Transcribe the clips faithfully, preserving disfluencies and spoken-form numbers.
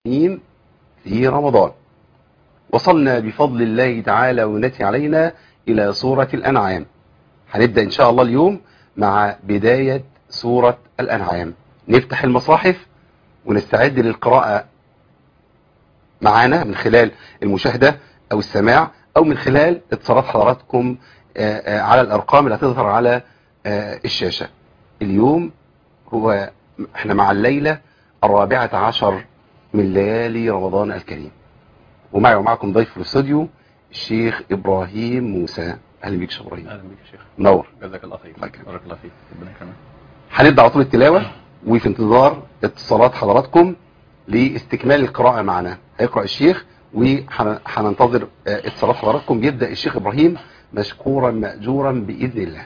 في رمضان. وصلنا بفضل الله تعالى ونتي علينا إلى سورة الأنعام. هنبدأ إن شاء الله اليوم مع بداية سورة الأنعام. نفتح المصاحف ونستعد للقراءة معانا من خلال المشاهدة أو السماع أو من خلال اتصالات حضراتكم على الأرقام اللي هتظهر على الشاشة. اليوم هو احنا مع الليلة الرابعة عشر من ليالي رمضان الكريم، ومعي ومعكم ضيف في الاستوديو الشيخ إبراهيم موسى. أهلا بيك شيخ إبراهيم. أهلا بيك شيخ. منور. جزاك الله خير. بارك الله فيك. ربنا يكرمك. هنبدأ على طول التلاوة وفي انتظار اتصالات حضراتكم لاستكمال القراءة معنا. هيقرأ الشيخ وهننتظر اتصالات حضراتكم. يبدأ الشيخ إبراهيم مشكورا مأجورا بإذن الله.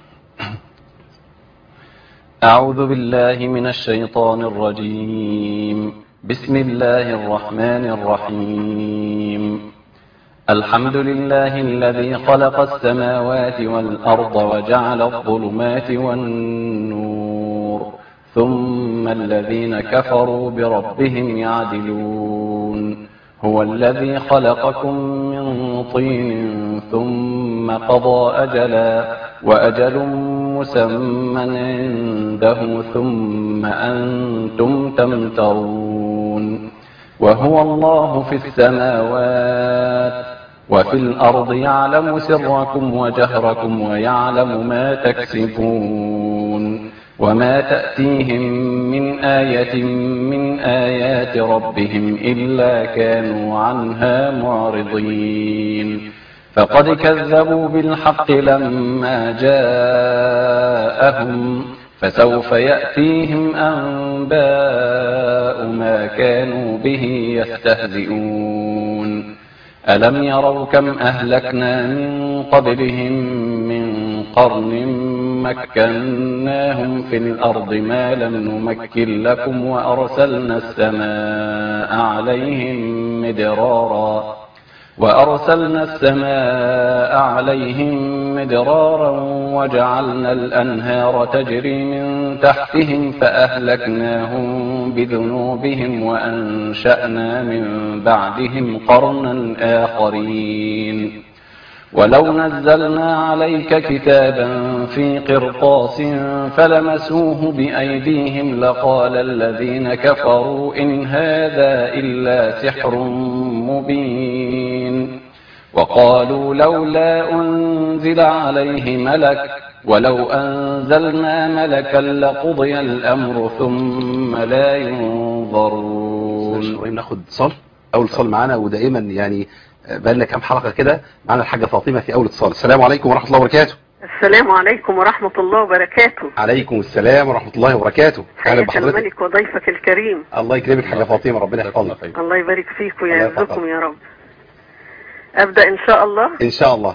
أعوذ بالله من الشيطان الرجيم. بسم الله الرحمن الرحيم. الحمد لله الذي خلق السماوات والأرض وجعل الظلمات والنور ثم الذين كفروا بربهم يعدلون. هو الذي خلقكم من طين ثم قضى أجلا وأجل مسمى عنده ثم أنتم تمترون. وهو الله في السماوات وفي الأرض يعلم سركم وجهركم ويعلم ما تكسبون. وما تأتيهم من آية من آيات ربهم إلا كانوا عنها معرضين. فقد كذبوا بالحق لما جاءهم فسوف يأتيهم أنباء ما كانوا به يستهزئون. ألم يروا كم أهلكنا من قبلهم من قرن مكناهم في الأرض ما لم نمكن لكم وأرسلنا السماء عليهم مدرارا وأرسلنا السماء عليهم مدرارا وجعلنا الأنهار تجري من تحتهم فأهلكناهم بذنوبهم وأنشأنا من بعدهم قرنا آخرين. ولو نزلنا عليك كتابا في قرطاس فلمسوه بأيديهم لقال الذين كفروا إن هذا إلا سحر مبين. وقالوا لولا أنزل عليه ملك ولو أنزلنا ملكا لقضي الأمر ثم لا ينظرون. ناخد اتصال. أول اتصال معانا، ودائما يعني بقالنا كام حلقة كده معانا الحاجة فاطمة في أول اتصال. السلام عليكم ورحمة الله وبركاته. السلام عليكم ورحمة الله وبركاته. عليكم السلام ورحمة الله وبركاته. أهلا بحضرتك الملك وضيفك الكريم. الله يكرمك حاجة فاطمة، ربنا يحفظك. الله يبارك فيك ويعزكم يا رب. أبدأ إن شاء الله. إن شاء الله.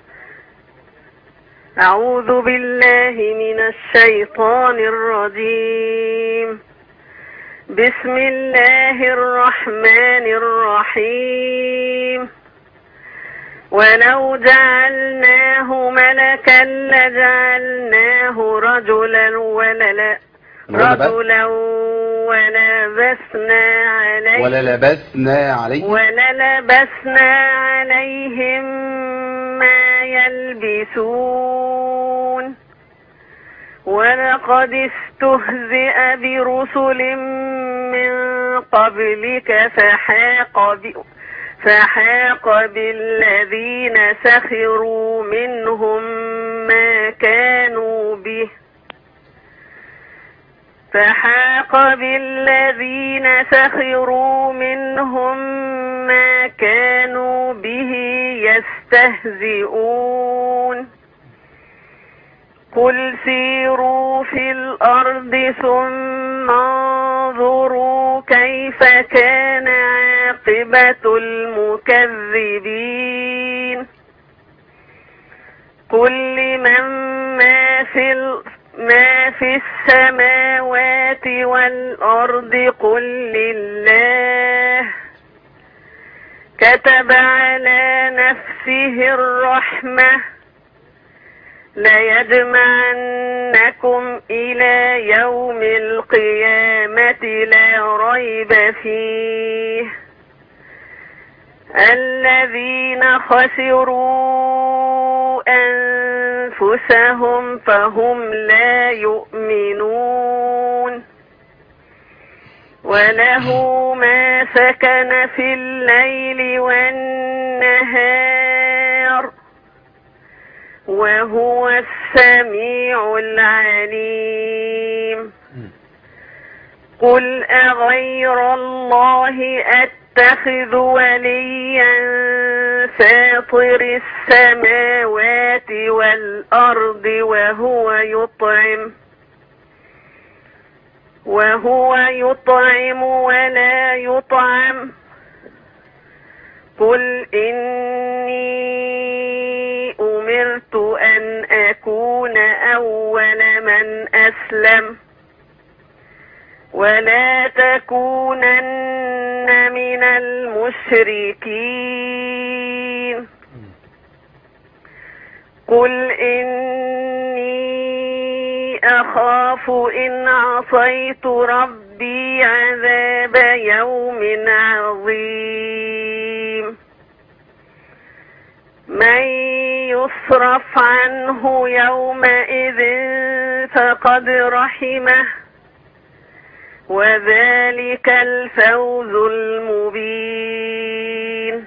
أعوذ بالله من الشيطان الرجيم. بسم الله الرحمن الرحيم. ولو جعلناه ملكا لجعلناه رجلا وللا رجلا ولبسنا عليه وللبسنا عليهم وللبسنا عليهم ما يلبسون. ولقد استهزئ برسل من قبلك فحاق ب... فحاق بالذين سخروا منهم ما كانوا به فحاق بالذين سخروا منهم ما كانوا به يستهزئون. قل سيروا في الأرض ثم انظروا كيف كان عاقبة المكذبين. قل لمن ما في ما في السماوات والأرض قل لله كتب على نفسه الرحمة ليجمعنكم إلى يوم القيامة لا ريب فيه الذين خسروا أنفسهم فهم لا يؤمنون وله ما سكن في الليل والنهار وهو السميع العليم قل أغير الله أتخذ وليا فاطر السماوات والأرض وهو يطعم وهو يطعم ولا يطعم قل إني أمرت أن أكون أول من أسلم ولا تكونن من المشركين قل إني أخاف إن عصيت ربي عذاب يوم عظيم من يصرف عنه يومئذ فقد رحمه وذلك الفوز المبين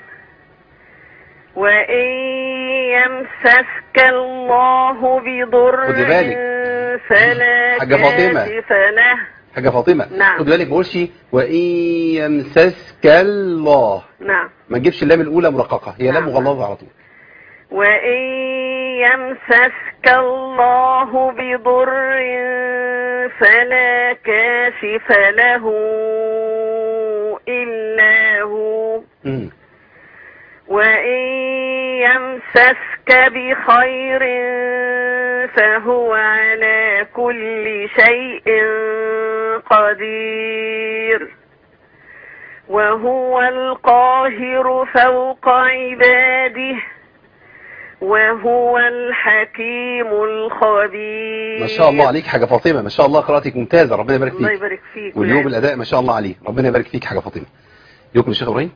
وإن يمسسك الله بضر فلا كاشف له حاجة فاطمة نعم. خد بالك ما بقولش وإن يمسسك الله نعم ما تجيبش اللام الأولى مرققة هي لام نعم. مغلظة على طول وإن يمسسك الله بضر فلا كاشف له إلا هو مم. وإن يمسسك بخير فهو على كل شيء قدير وهو القاهر فوق عباده وهو الحكيم الخبير ما شاء الله عليك حاجة فاطمة ما شاء الله قراءتك ممتازة ربنا يبارك فيك الله يبارك فيك واليوم الأداء ما شاء الله عليه ربنا يبارك فيك حاجة فاطمة يكمل الشيخ إبراهيم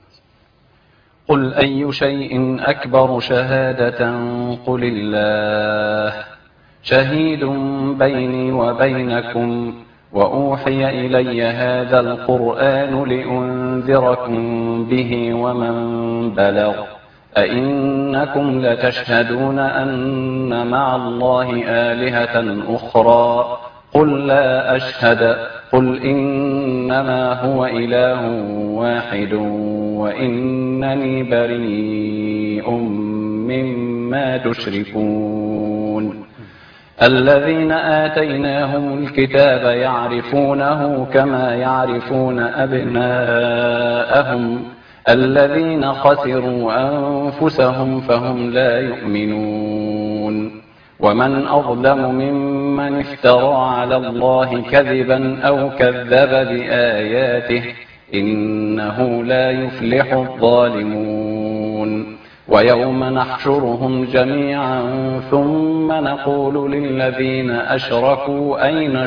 قل أي شيء أكبر شهادة قل الله شهيد بيني وبينكم وأوحي إلي هذا القرآن لأنذركم به ومن بلغ أئنكم لتشهدون أن مع الله آلهة أخرى قل لا أشهد قل إنما هو إله واحد وإنني بريء مما تشركون الذين آتيناهم الكتاب يعرفونه كما يعرفون أبناءهم الذين خسروا أنفسهم فهم لا يؤمنون ومن أظلم ممن افترى على الله كذبا أو كذب بآياته إنه لا يفلح الظالمون ويوم نحشرهم جميعا ثم نقول للذين أشركوا أين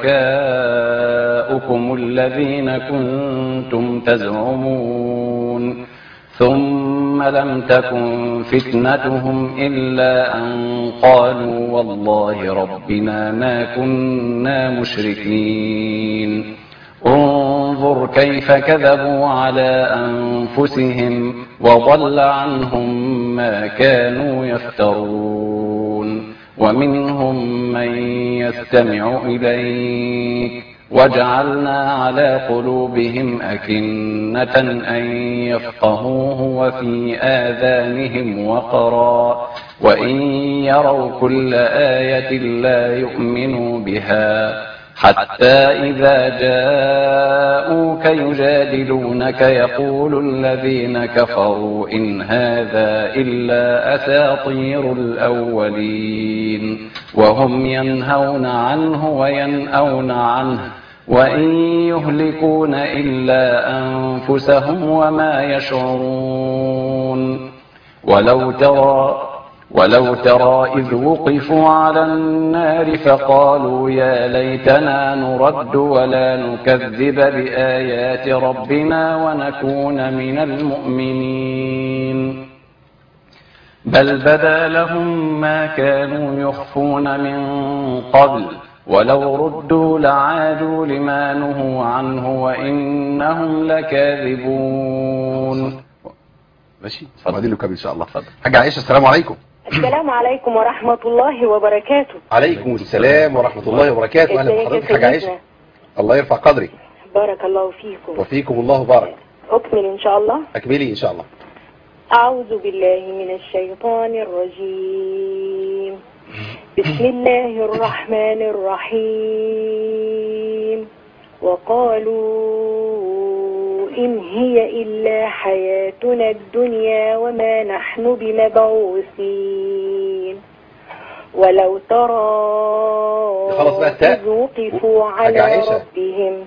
شركاؤكم الذين كنتم تزعمون ثم لم تكن فتنتهم إلا أن قالوا والله ربنا ما كنا مشركين انظر كيف كذبوا على أنفسهم وضل عنهم ما كانوا يفترون ومنهم من يستمع إليك وجعلنا على قلوبهم أكنة أن يفقهوه وفي آذانهم وقرا وإن يروا كل آية لا يؤمنوا بها حتى إذا جاءوك يجادلونك يقول الذين كفروا إن هذا إلا أساطير الأولين وهم ينهون عنه وينأون عنه وإن يهلكون إلا أنفسهم وما يشعرون ولو ترى ولو ترى إذ وقفوا على النار فقالوا يا ليتنا نرد ولا نكذب بآيات ربنا ونكون من المؤمنين بل بدا لهم ما كانوا يخفون من قبل ولو ردوا لعادوا لما نهوا عنه وإنهم لكاذبون. ماشي وبعدين نكمل ان شاء الله. حاجة عائشة السلام عليكم. السلام عليكم ورحمة الله وبركاته. عليكم السلام ورحمة الله وبركاته. اهلا بحضرتك حاجة عائشة. الله يرفع قدرك. بارك الله فيكم. وفيكم الله بارك. أكمل إن شاء الله. أكملي إن شاء الله. أعوذ بالله من الشيطان الرجيم. بسم الله الرحمن الرحيم. وقالوا إن هي إلا حياتنا الدنيا وما نحن بمبعوثين ولو ترى إذ وقفوا على ربهم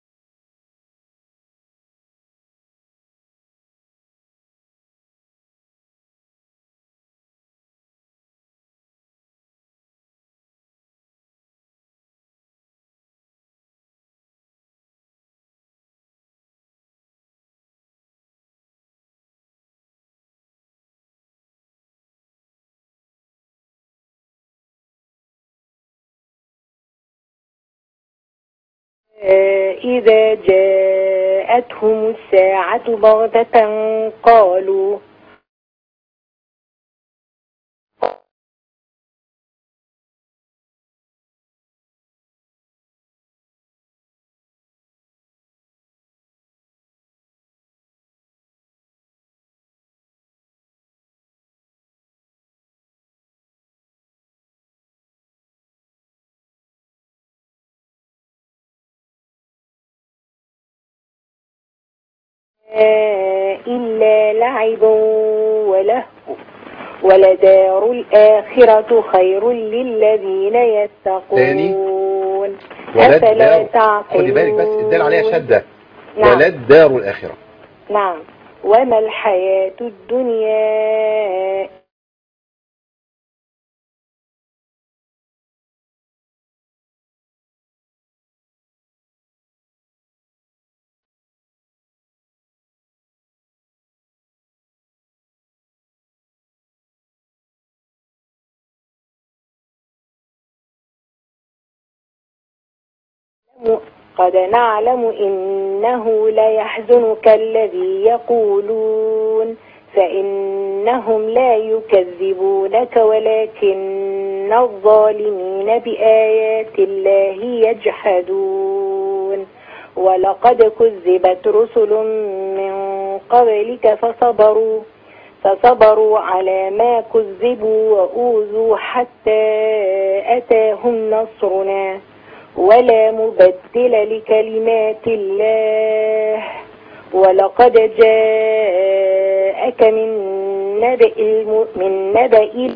إذا جاءتهم الساعة بغتة قالوا إلا لعب وله ولدار الآخرة خير للذين يتقون أفلا تعقلون. خدي بالك بس الدال عليها شدة. نعم. ولدار الآخرة. نعم. وما الحياة الدنيا قد نعلم إنه ليحزنك الذي يقولون فإنهم لا يكذبونك ولكن الظالمين بآيات الله يجحدون ولقد كذبت رسل من قبلك فصبروا فصبروا على ما كذبوا وأوذوا حتى أتاهم نصرنا ولا مبدل لكلمات الله ولقد جاءك من نبأ من نبأ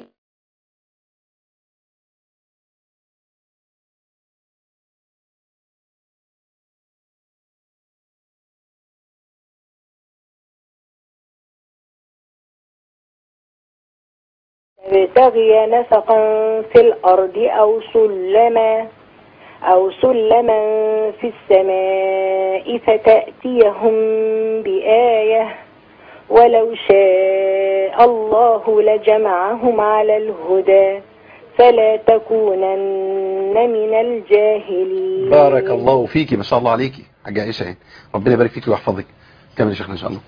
تبتغي نسقا في الأرض أو سلما أو سلما في السماء فتأتيهم بآية ولو شاء الله لجمعهم على الهدى فلا تكونن من الجاهلين. بارك الله فيكي ما شاء الله عليكي حاجة عائشة. ربنا يبارك فيكي ويحفظك. كمل يا شيخنا إن شاء الله.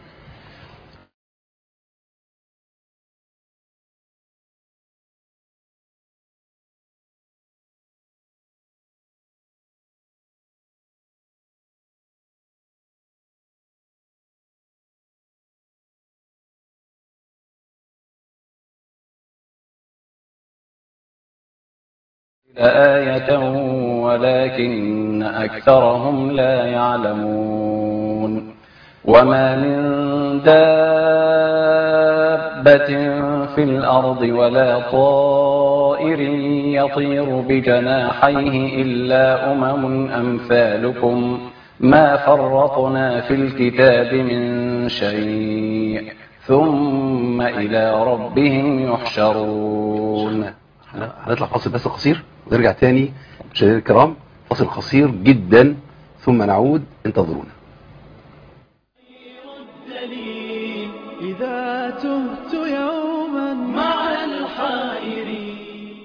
آية ولكن أكثرهم لا يعلمون. وما من دابة في الأرض ولا طائر يطير بجناحيه إلا أمم أمثالكم ما فرطنا في الكتاب من شيء ثم إلى ربهم يحشرون. هنطلع فاصل بس قصير ونرجع تاني. مشاهدينا الكرام، فاصل قصير جدا ثم نعود، انتظرونا. إذا تهت يوما مع الحائرين.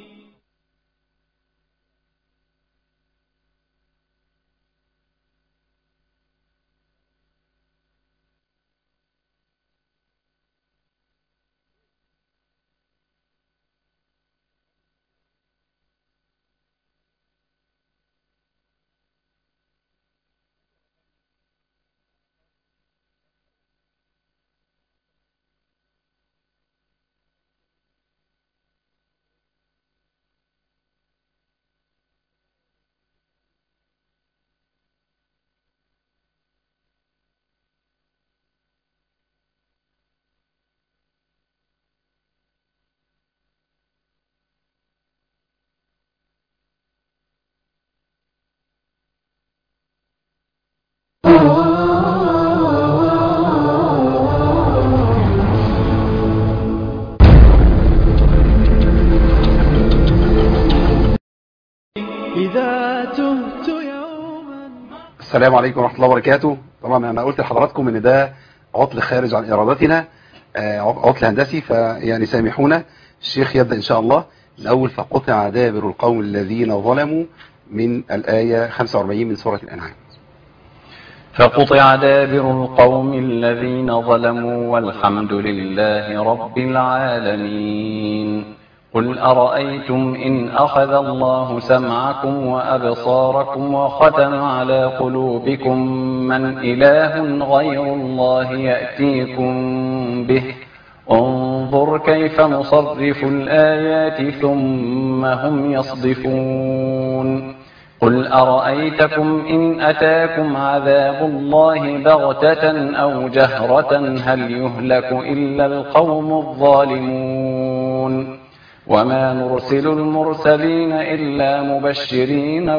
إذا تهت يوما. السلام عليكم ورحمة الله وبركاته. طبعا أنا قلت لحضراتكم إن ده عطل خارج عن إرادتنا، عطل هندسي، فيعني سامحونا. الشيخ يبدأ إن شاء الله. الأول فقطع دابر القوم الذين ظلموا من الآية خمسة وأربعين من سورة الأنعام. فقطع دابر القوم الذين ظلموا والحمد لله رب العالمين. قل أرأيتم إن أخذ الله سمعكم وأبصاركم وختم على قلوبكم من إله غير الله يأتيكم به. انظر كيف نصرف الآيات ثم هم يصدفون. قل أرأيتكم إن أتاكم عذاب الله بغتة أو جهرة هل يهلك إلا القوم الظالمون. وما نرسل المرسلين إلا مبشرين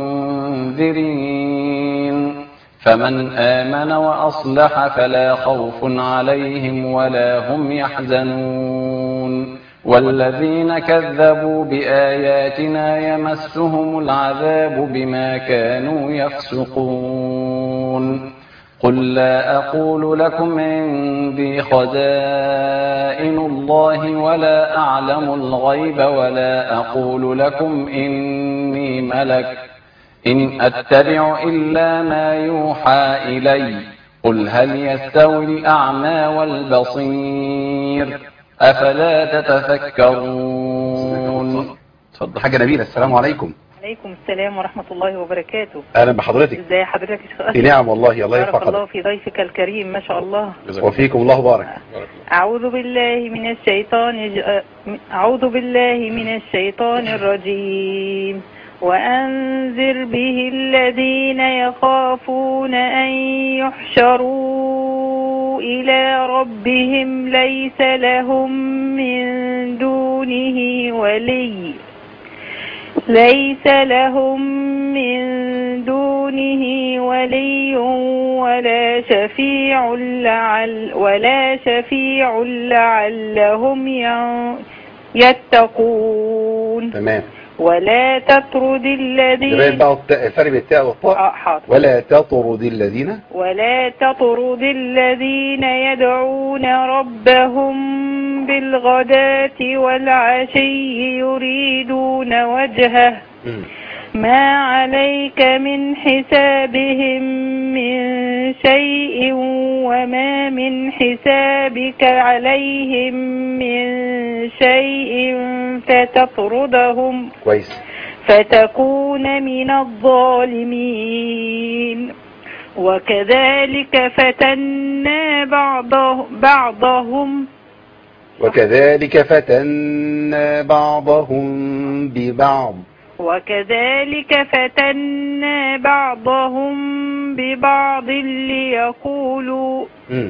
ومنذرين فمن آمن وأصلح فلا خوف عليهم ولا هم يحزنون. والذين كذبوا بآياتنا يمسهم العذاب بما كانوا يفسقون. قل لا أقول لكم عندي خزائن الله ولا أعلم الغيب ولا أقول لكم إني ملك إن أتبع إلا ما يوحى إلي. قل هل يستوي الأعمى والبصير أفلا تتفكرون. اتفضل حاجة نبيلة. السلام عليكم. عليكم السلام ورحمة الله وبركاته. أهلا بحضرتك. ازي حضرتك يا شيخ؟ في نعم والله. الله يرفع بارك الله قدرك. في ضيفك الكريم ما شاء الله. وفيكم الله بارك. أعوذ بالله من الشيطان أعوذ بالله من الشيطان الرجيم. وأنذر به الذين يخافون أن يحشروا إلى ربهم ليس لهم من دونه ولي ليس لهم من دونه ولي ولا شفيع لعل ولا شفيع لعلهم يتقون. تمام. ولا تطرد الذين الفرق بين التاء والطاء. ولا تطرد الذين ولا تطرد الذين يدعون ربهم بالغداة والعشي يريدون وجهه ما عليك من حسابهم من شيء وما من حسابك عليهم من شيء فتطردهم كويس فتكون من الظالمين. وكذلك فتنا بعضه بعضهم وكذلك فتنا بعضهم ببعض وكذلك فتنا بعضهم ببعض ليقولوا م.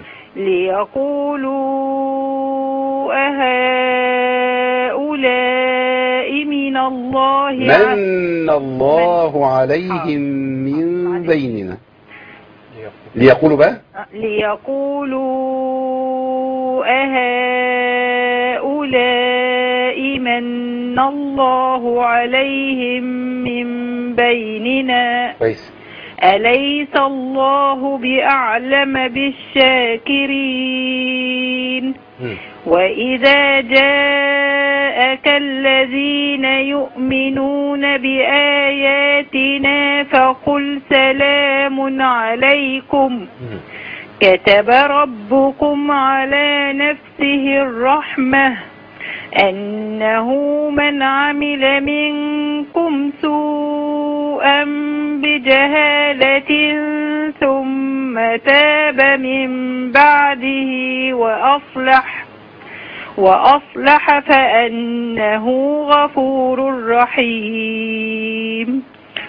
ليقولوا أهؤلاء من الله من الله عليهم من بيننا. ليقولوا بقى ليقولوا أهؤلاء من الله عليهم من بيننا كويس. أليس الله بأعلم بالشاكرين. وإذا جاءك الذين يؤمنون بآياتنا فقل سلام عليكم كتب ربكم على نفسه الرحمة أنه من عمل منكم سوءا بجهالة ثم تاب من بعده وأصلح وأصلح فأنه غفور رحيم.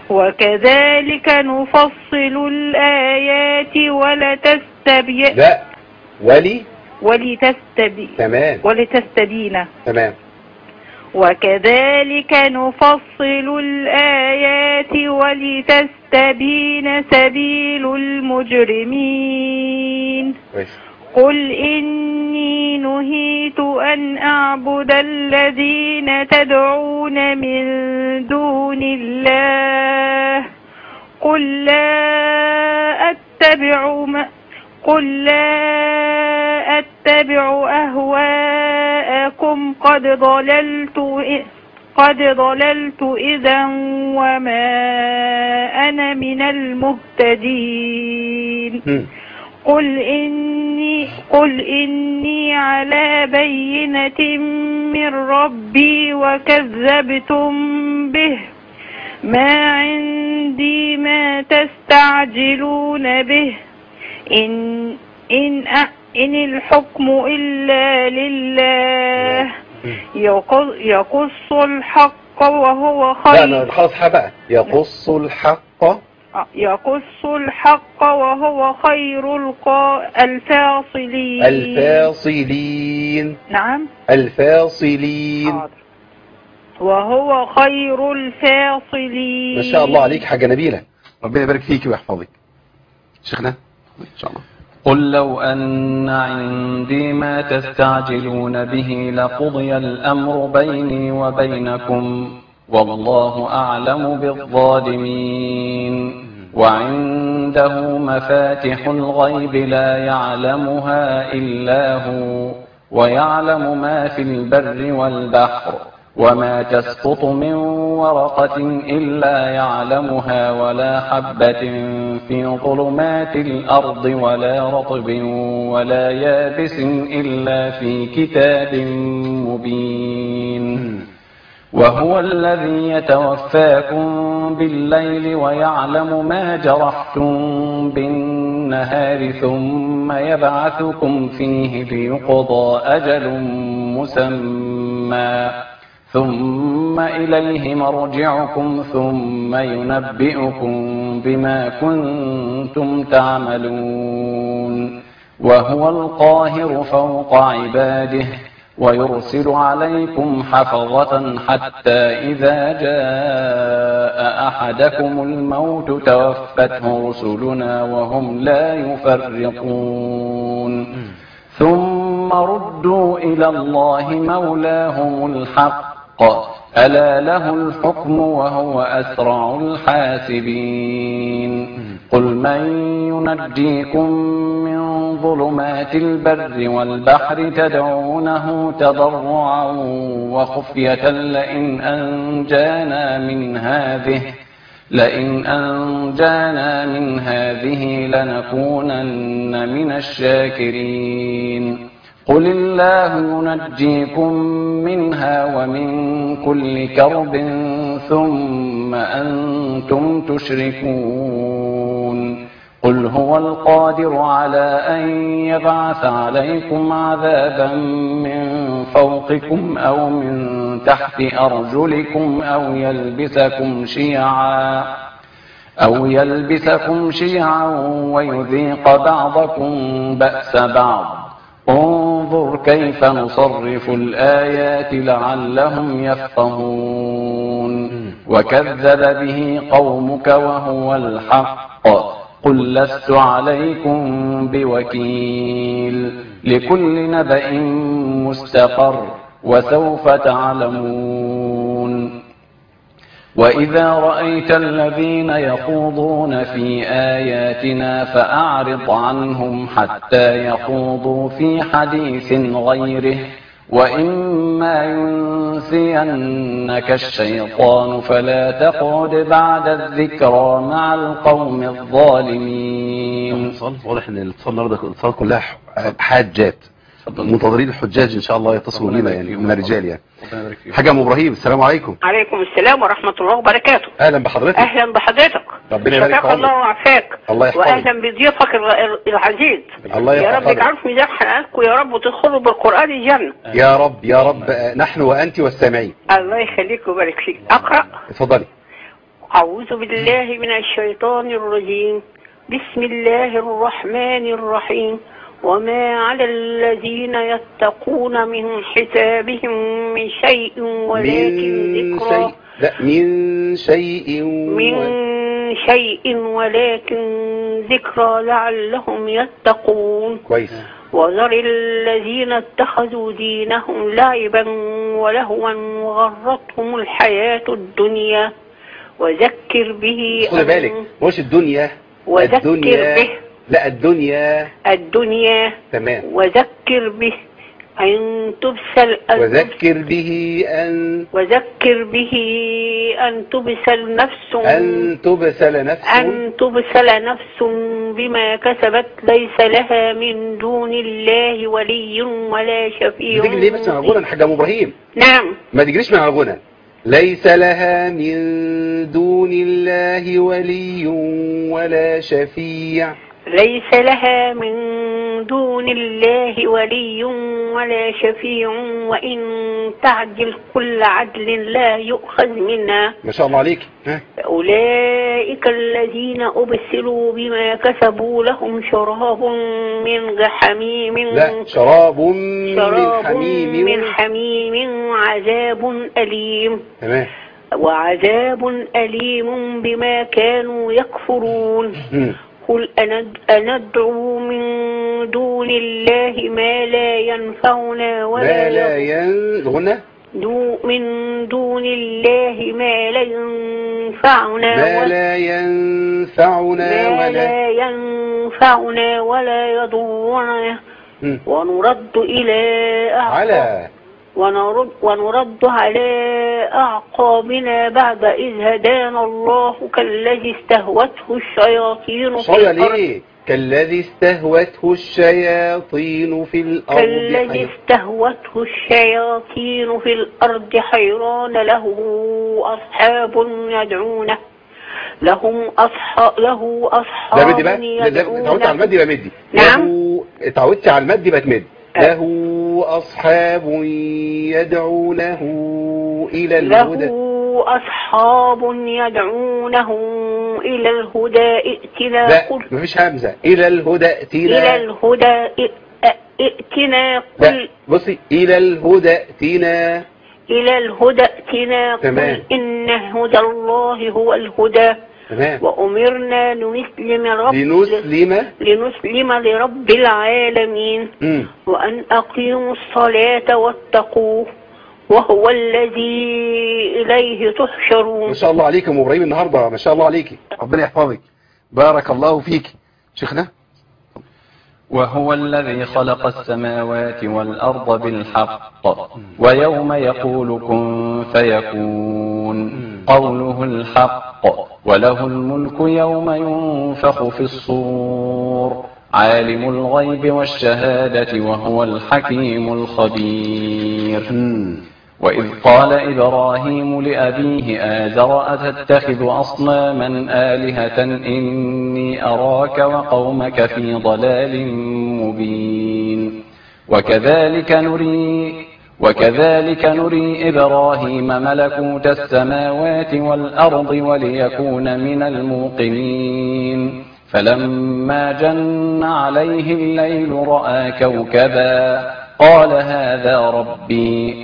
وكذلك نفصل الآيات ولتستبين لا ولي ولتستبين تمام ولتستبين تمام. وكذلك نفصل الآيات ولتستبين سبيل المجرمين. كويس. قل إني نهيت أن أعبد الذين تدعون من دون الله قل لا أتبع ما قل لا أتبع أهواءكم قد ضللت قد ضللت إذا وما أنا من المهتدين. قل إني قل إني على بينة من ربي وكذبتم به ما عندي ما تستعجلون به إن إن إن الحكم إلا لله يقص الحق وهو خير. لا لا خلاص بقى يقص الحق يقص الحق وهو خير القا الفاصلين الفاصلين نعم الفاصلين حاضر. وهو خير الفاصلين. ما شاء الله عليك حاجة نبيلة، ربنا يبارك فيك ويحفظك. شيخنا إن شاء الله. قل لو أن عندي ما تستعجلون به لقضي الأمر بيني وبينكم والله أعلم بالظالمين. وعنده مفاتح الغيب لا يعلمها إلا هو ويعلم ما في البر والبحر وما تسقط من ورقة إلا يعلمها ولا حبة في ظلمات الأرض ولا رطب ولا يابس إلا في كتاب مبين. وهو الذي يتوفاكم بالليل ويعلم ما جرحتم بالنهار ثم يبعثكم فيه ليقضى أجل مسمى ثم إليه مرجعكم ثم ينبئكم بما كنتم تعملون. وهو القاهر فوق عباده ويرسل عليكم حفظة حتى إذا جاء أحدكم الموت توفته رسلنا وهم لا يفرقون. ثم ردوا إلى الله مولاهم الحق ألا له الحكم وهو أسرع الحاسبين. قل من ينجيكم من ظلمات البر والبحر تدعونه تضرعا وخفية لئن أنجانا من هذه لئن أنجانا من هذه لنكونن من الشاكرين. قل الله ينجيكم منها ومن كل كرب ثم أنتم تشركون. قل هو القادر على أن يبعث عليكم عذابا من فوقكم أو من تحت أرجلكم أو يلبسكم شيعا أو يلبسكم شيعا ويذيق بعضكم بأس بعض. انظر كيف نصرف الآيات لعلهم يفقهون. وكذب به قومك وهو الحق قل لست عليكم بوكيل لكل نبأ مستقر وسوف تعلمون. وإذا رأيت الذين يخوضون في آياتنا فأعرض عنهم حتى يخوضوا في حديث غيره وإما ينسينك الشيطان فلا تقعد بعد الذكرى مع القوم الظالمين. واضح ان الاتصال النهارده الاتصال كلها حاجات، منتظرين الحجاج ان شاء الله يتصلوا بينا يعني من الرجال يعني. حاج ام ابراهيم السلام عليكم. عليكم السلام ورحمه الله وبركاته. اهلا بحضرتك. اهلا بحضرتك. ربنا يبارك فيك. شفاك الله وعافاك. الله يحفظك. واهلا بضيوفك العزيز. الله يحفظك. يا رب يجعله في ميزان حسناتكم يا رب وتدخلوا بالقران الجنه. يا رب يا رب نحن وانت والسامعين. الله يخليك ويبارك فيك. اقرا. اتفضلي. اعوذ بالله من الشيطان الرجيم. بسم الله الرحمن الرحيم. وما على الذين يتقون من حسابهم من شيء ولكن من ذكرى شيء لا من شيء من شيء ولكن ذكرى لعلهم يتقون. كويس. وذر الذين اتخذوا دينهم لعبا ولهوا وغرتهم الحياة الدنيا وذكر به. خد بالك مش الدنيا. وذكر الدنيا. به. لا الدنيا. الدنيا. تمام. وذكر به أن تبسل وذكر به أن وذكر به أن تبسل نفس أن تبسل نفس أن تبسل نفس بما كسبت ليس لها من دون الله ولي ولا شفيع. تجري ليه بس من الغنى حاج ام ابراهيم؟ نعم. ما تجريش من الغنى. ليس لها من دون الله ولي ولا شفيع. ليس لها من دون الله ولي ولا شفيع وإن تعدل كل عدل لا يؤخذ منها. ما شاء الله عليك. ها؟ أولئك الذين أبسلوا بما كسبوا لهم شراب من حميم لا شراب, شراب من حميم من حميم عذاب أليم. تمام. وعذاب أليم بما كانوا يكفرون. م. قل أندعو من دون الله ما لا ينفعنا ولا ما لا ينفعنا دو من دون الله ما لا ينفعنا ما لا ينفعنا ما ولا لا ينفعنا ولا يضرنا ونرد إلى على ونرد, ونرد على أعقابنا بعد إذ هدانا الله كالذي استهوته الشياطين في الأرض كالذي استهوته الشياطين في الأرض كالذي استهوته الشياطين في الأرض حيران له أصحاب يدعونه لهم أصحاب له أصحاب يدعونه. تعودت على المد يبقى مدي. نعم. تعودت على المد يبقى تمد. له أصحاب يدعونه إلى الهدى له أصحاب يدعونه إلى الهدى ائتنا. لا مفيش همزة. إلى الهدى ائتنا. إلى الهدى ائتنا. قل بصي إلى الهدى ائتنا. إلى الهدى ائتنا. قل إن هدى الله هو الهدى. تمام. وأمرنا لنسلم رب لنسلم لنسلم لرب العالمين. م. وأن أقيموا الصلاة واتقوه وهو الذي إليه تحشرون. ما شاء الله عليك ام ابراهيم النهارده ما شاء الله عليك. ربنا يحفظك. بارك الله فيك. شيخنا. وهو الذي خلق السماوات والأرض بالحق ويوم يقول كن فيكون قوله الحق وله الملك يوم ينفخ في الصور عالم الغيب والشهادة وهو الحكيم الخبير. وإذ قال إبراهيم لأبيه آزر أتتخذ أصناما آلهة إني أراك وقومك في ضلال مبين. وكذلك نري وكذلك نري إبراهيم ملكوت السماوات والأرض وليكون من الموقنين. فلما جن عليه الليل رأى كوكبا قال هذا ربي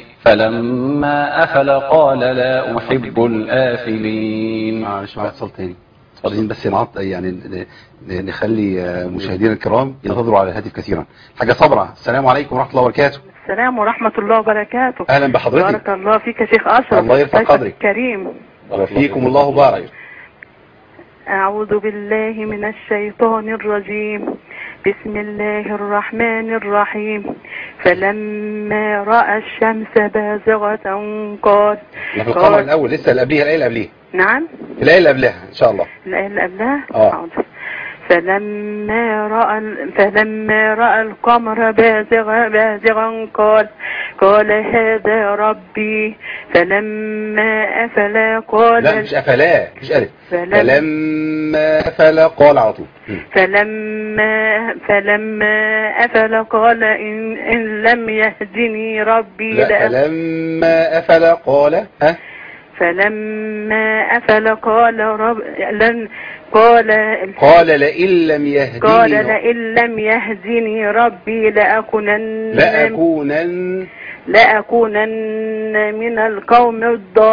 فلما أفل قال لا أحب الآفلين. معلش معايا اتصال تاني. عايزين بس نعط يعني ن- ن- نخلي مشاهدينا الكرام ينتظروا على الهاتف كثيرا. حاجة صبرة، السلام عليكم ورحمة الله وبركاته. السلام ورحمة الله وبركاته. اهلا بحضرتك. بارك الله فيك يا شيخ أشرف. الله يرفع ضيفك قدرك. الكريم. وفيكم الله بارك. أعوذ بالله من الشيطان الرجيم. بسم الله الرحمن الرحيم. فلما رأى الشمس بازغة قال احنا في القمر الاول لسه اللي قبليها، الايه اللي قبليها. نعم، الايه اللي قبلها ان شاء الله. الآية اللي قبلها. آه. حاضر. فلما رأى ال- فلما رأى القمر بازغا بازغا قال قال هذا ربي. فلما أفلا قال لا مش افلا، مش الف. فلم- فلما افلا قال على طول. مم. فلما فلما أفل قال إن, إن لم يهدني ربي لا لأ- فلما افلا قال ها فلما أفل قال رب لن قال قال لئن لم يهدني قال لئن لم يهدني ربي لأكونن لأكونن لأكونن من القوم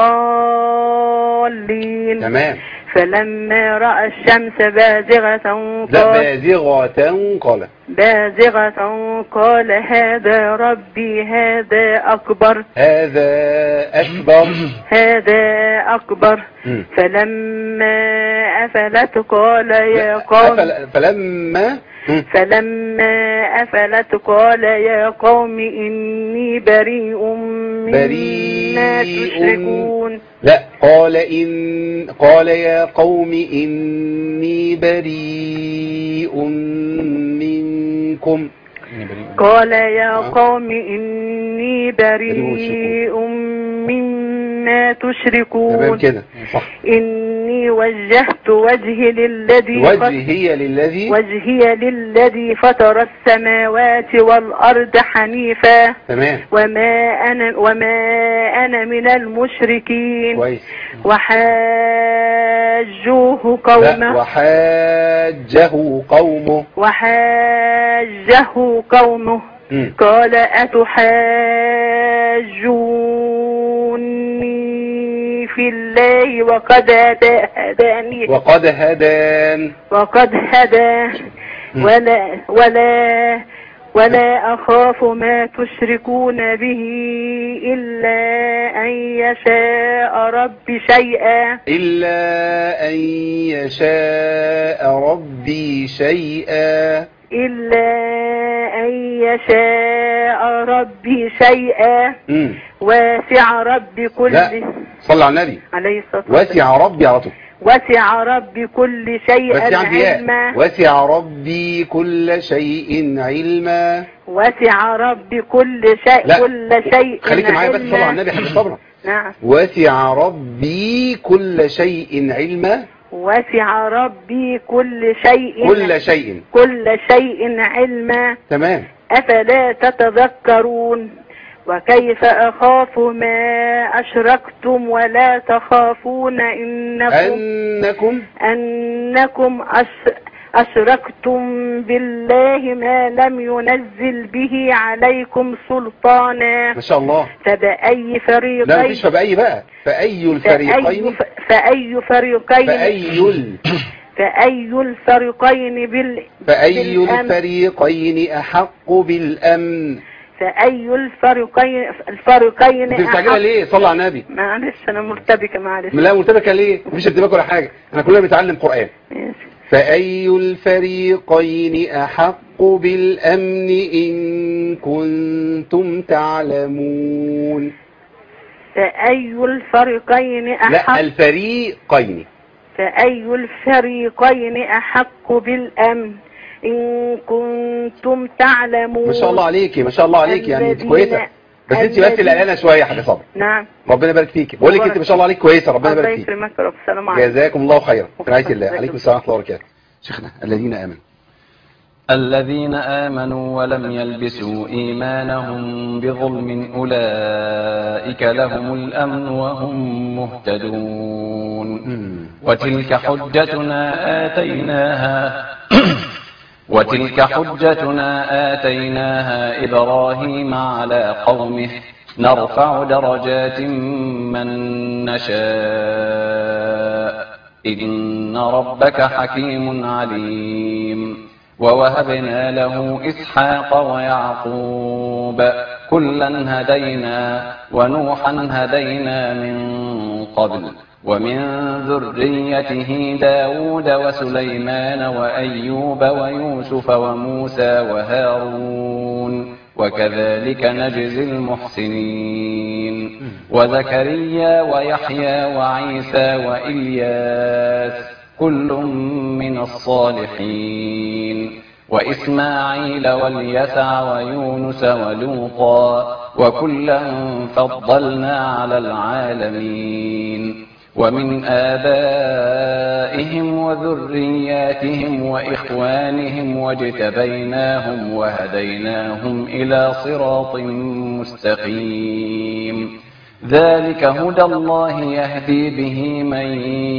الضالين. تمام. فلما رأى الشمس بازغة لا قال بازغة قال بازغة قال هذا ربي هذا أكبر هذا أكبر. هذا أكبر. مم. فلما أفلت قال يا لا، قوم أفل- فلما مم. فلما أفلت قال يا قوم إني بريء مما بريء. تشركون. لا قال إن قال يا قوم إني بريء منكم. قال يا آه. قوم إني بريء مما تمام تشركون. كده صح. إني وجهت وجهي للذي فط- وجهي للذي وجهي للذي فطر السماوات والأرض حنيفا تمام وما أنا وما أنا من المشركين. كويس. وحاجوه لا قومه وحاجه قومه. وحاجه قومه مم. قال أتحاجوني في الله وقد هدا- هداني وقد هدان. وقد هدى مم. ولا ولا ولا أخاف ما تشركون به إلا أن يشاء ربي شيئا إلا أن يشاء ربي شيئا. إلا أن يشاء ربي شيئا مم. واسع ربي كل لا صلى على النبي. عليه الصلاة والسلام. وسع ربي على طول. وسع ربي كل شيء بس عندي ياء. علما وسع ربي كل شيء علما. وسع ربي كل شيء لا. كل شيء خليك معايا بس علما. صلى على النبي حبيب صبرا. نعم. وسع ربي كل شيء علما. وسع ربي كل شيء كل شيء كل شيء علما. تمام. أفلا تتذكرون. وكيف أخاف ما أشركتم ولا تخافون إنكم أنكم أنكم أش أشركتم بالله ما لم ينزل به عليكم سلطانا. ما شاء الله. فبأي لا فريقين مفيش فبأي بقى فأي فأي, الفريقين فأي فريقين فأي ال... فأي الفريقين بال فأي بالأمن الفريقين أحق بالأمن. فأي الفريقين الفريقين انت مستعجلة ليه؟ صلى على النبي. معلش أنا مرتبكة معلش. لا مرتبكة ليه؟ مفيش ارتباك ولا حاجة، احنا كلنا بنتعلم قرآن. ماشي. فأي الفريقين أحق بالأمن إن كنتم تعلمون. فأي الفريقين لا أحق الفريقين. فأي الفريقين أحق بالأمن إن كنتم تعلمون. ما شاء الله عليكي، ما شاء الله عليكي، يعني انت الذين- كويسة، بس انت بس اللي قلقانة شوية يا حاجة صبر. نعم. ربنا يبارك فيك. بقول لك انت ما شاء الله عليك كويسة، ربنا الله يبارك فيك. يكرمك يا رب. السلام عليكم. جزاكم الله خيرا. في رعاية الله. جزاكم. عليكم السلام ورحمة الله وبركاته. شيخنا الذين آمنوا الذين آمنوا ولم يلبسوا إيمانهم بظلم أولئك لهم الأمن وهم مهتدون. مم. وتلك حجتنا آتيناها وتلك حجتنا آتيناها إبراهيم على قومه نرفع درجات من نشاء إن ربك حكيم عليم. ووهبنا له إسحاق ويعقوب كلا هدينا ونوحا هدينا من قبل ومن ذريته داود وسليمان وأيوب ويوسف وموسى وهارون وكذلك نجزي المحسنين. وزكريا ويحيى وعيسى وإلياس كل من الصالحين. وإسماعيل واليسع ويونس ولوطا وكلا فضلنا على العالمين. ومن آبائهم وذرياتهم وإخوانهم واجتبيناهم وهديناهم إلى صراط مستقيم. ذلك هدى الله يهدي به من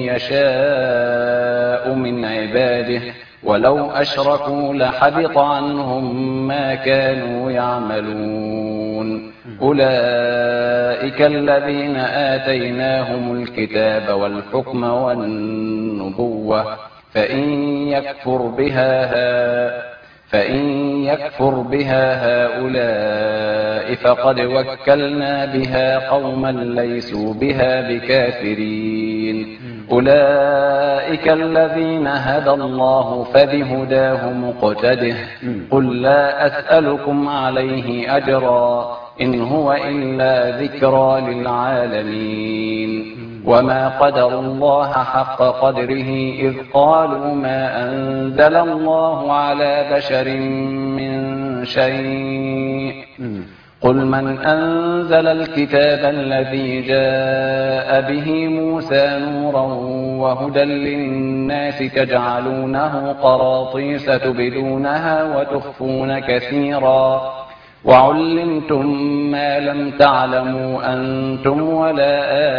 يشاء من عباده ولو أشركوا لحبط عنهم ما كانوا يعملون. أولئك الذين آتيناهم الكتاب والحكم والنبوة فإن يكفر بها فإن يكفر بها هؤلاء فقد وكلنا بها قوما ليسوا بها بكافرين. أولئك الذين هدى الله فبهداه مقتده. قل لا أسألكم عليه أجرا إن هو إلا ذكرى للعالمين. وما قدروا الله حق قدره إذ قالوا ما أنزل الله على بشر من شيء. قل من أنزل الكتاب الذي جاء به موسى نورا وهدى للناس تجعلونه قراطيس تبدونها وتخفون كثيرا وعلمتم ما لم تعلموا أنتم ولا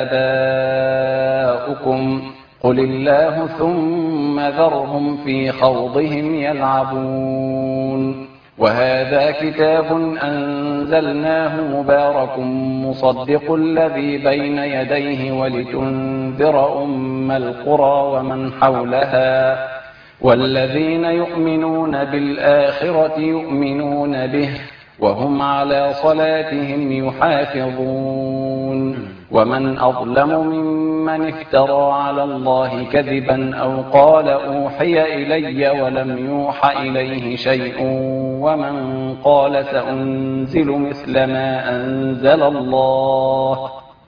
آباؤكم قل الله ثم ذرهم في خوضهم يلعبون. وهذا كتاب أنزلناه مبارك مصدق الذي بين يديه ولتنذر أم القرى ومن حولها والذين يؤمنون بالآخرة يؤمنون به وهم على صلاتهم يحافظون. ومن أظلم ممن افترى على الله كذبا أو قال أوحي إلي ولم يوح إليه شيء ومن قال سأنزل مثل ما أنزل الله.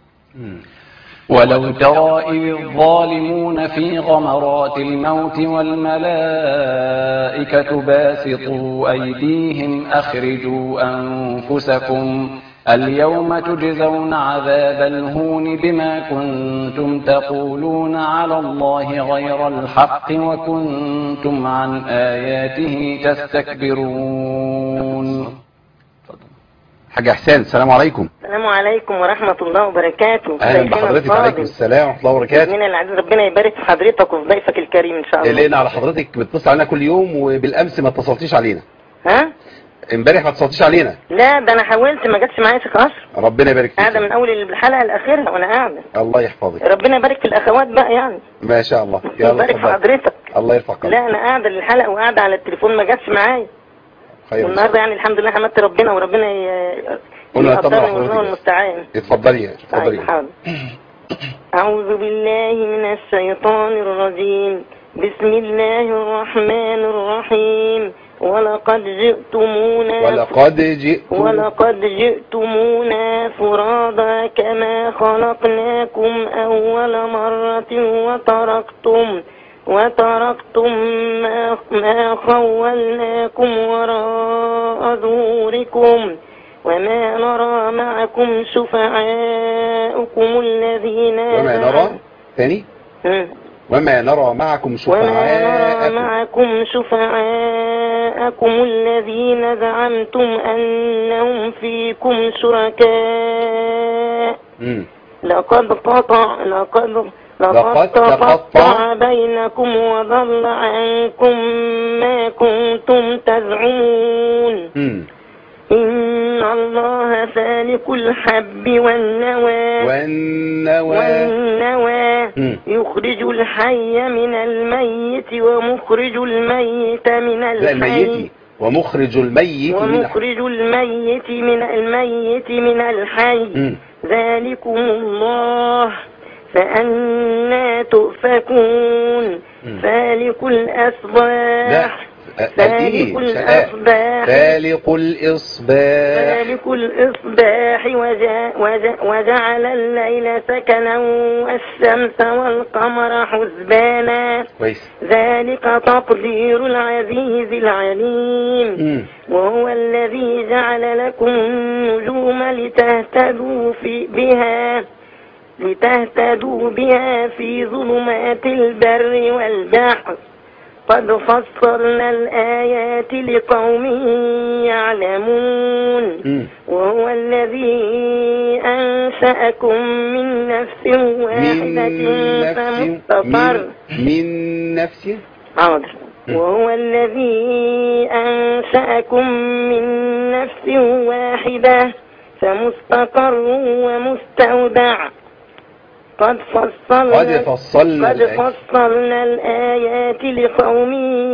ولو ترى إذ الظالمون في غمرات الموت والملائكة باسطوا أيديهم أخرجوا أنفسكم اليوم تجزون عذاب الهون بما كنتم تقولون على الله غير الحق وكنتم عن آياته تستكبرون. حاج حسين السلام عليكم. السلام عليكم ورحمة الله وبركاته. اهلا بحضرتك. وعليكم السلام ورحمة الله وبركاته. من العزيز ربنا يبارك في حضرتك وفي ضيفك الكريم ان شاء الله. لقينا على حضرتك بتتصل علينا كل يوم وبالامس ما اتصلتيش علينا. ها؟ امبارح ما اتصلتيش علينا. لا ده انا حاولت ما جاتش معايا شيخ اشرف. ربنا يبارك فيك. قاعده من اول الحلقه لاخرها وانا قاعده. الله يحفظك. ربنا يبارك في الاخوات بقى يعني. ما شاء الله. يلا يبارك في حضرتك. الله يرفع قدرك. لا انا قاعده للحلقه وقاعده على التليفون ما جاتش معايا. خير. والنهارده يعني الحمد لله حمدت ربنا وربنا يقدرني والله المستعان. اتفضلي اتفضلي. حاضر. أعوذ بالله من الشيطان الرجيم. بسم الله الرحمن الرحيم. ولقد جئتمونا ولقد جئتم ولقد جئتمونا فرادا كما خلقناكم أول مرة وتركتم وتركتم ما, ما خولناكم وراء ظهوركم وما نرى معكم شفعاءكم الذين وما نرى ثاني وما نرى معكم شفعاءكم وما نرى معكم شفعاءكم الذين زعمتم أنهم فيكم شركاء مم. لقد قطع لقد لقد تقطع بينكم وضل عنكم ما كنتم تزعمون. مم. إن الله فالق الحب والنوى والنوى والنوى مم. يخرج الحي من الميت ومخرج الميت من لا الحي الميت ومخرج الميت من الحي. ومخرج الميت من الميت من الحي مم. ذلكم الله فأنا تؤفكون مم. فالق لا الأصباح فالق الأصباح فالق الإصباح فالق الإصباح وجا وجا وجعل الليل سكنا والشمس والقمر حسبانا كويس. ذلك تقدير العزيز العليم مم. وهو الذي جعل لكم النجوم لتهتدوا في بها لتهتدوا بها في ظلمات البر والبحر قد فصلنا الآيات لقوم يعلمون مم. وهو الذي أنشأكم من نفس واحدة من نفس فمستقر من, من نفس حاضر مم. وهو الذي أنشأكم من نفس واحدة فمستقر ومستودع قد فصلنا قد فصلنا قد الآيات. فصلنا الآيات لقوم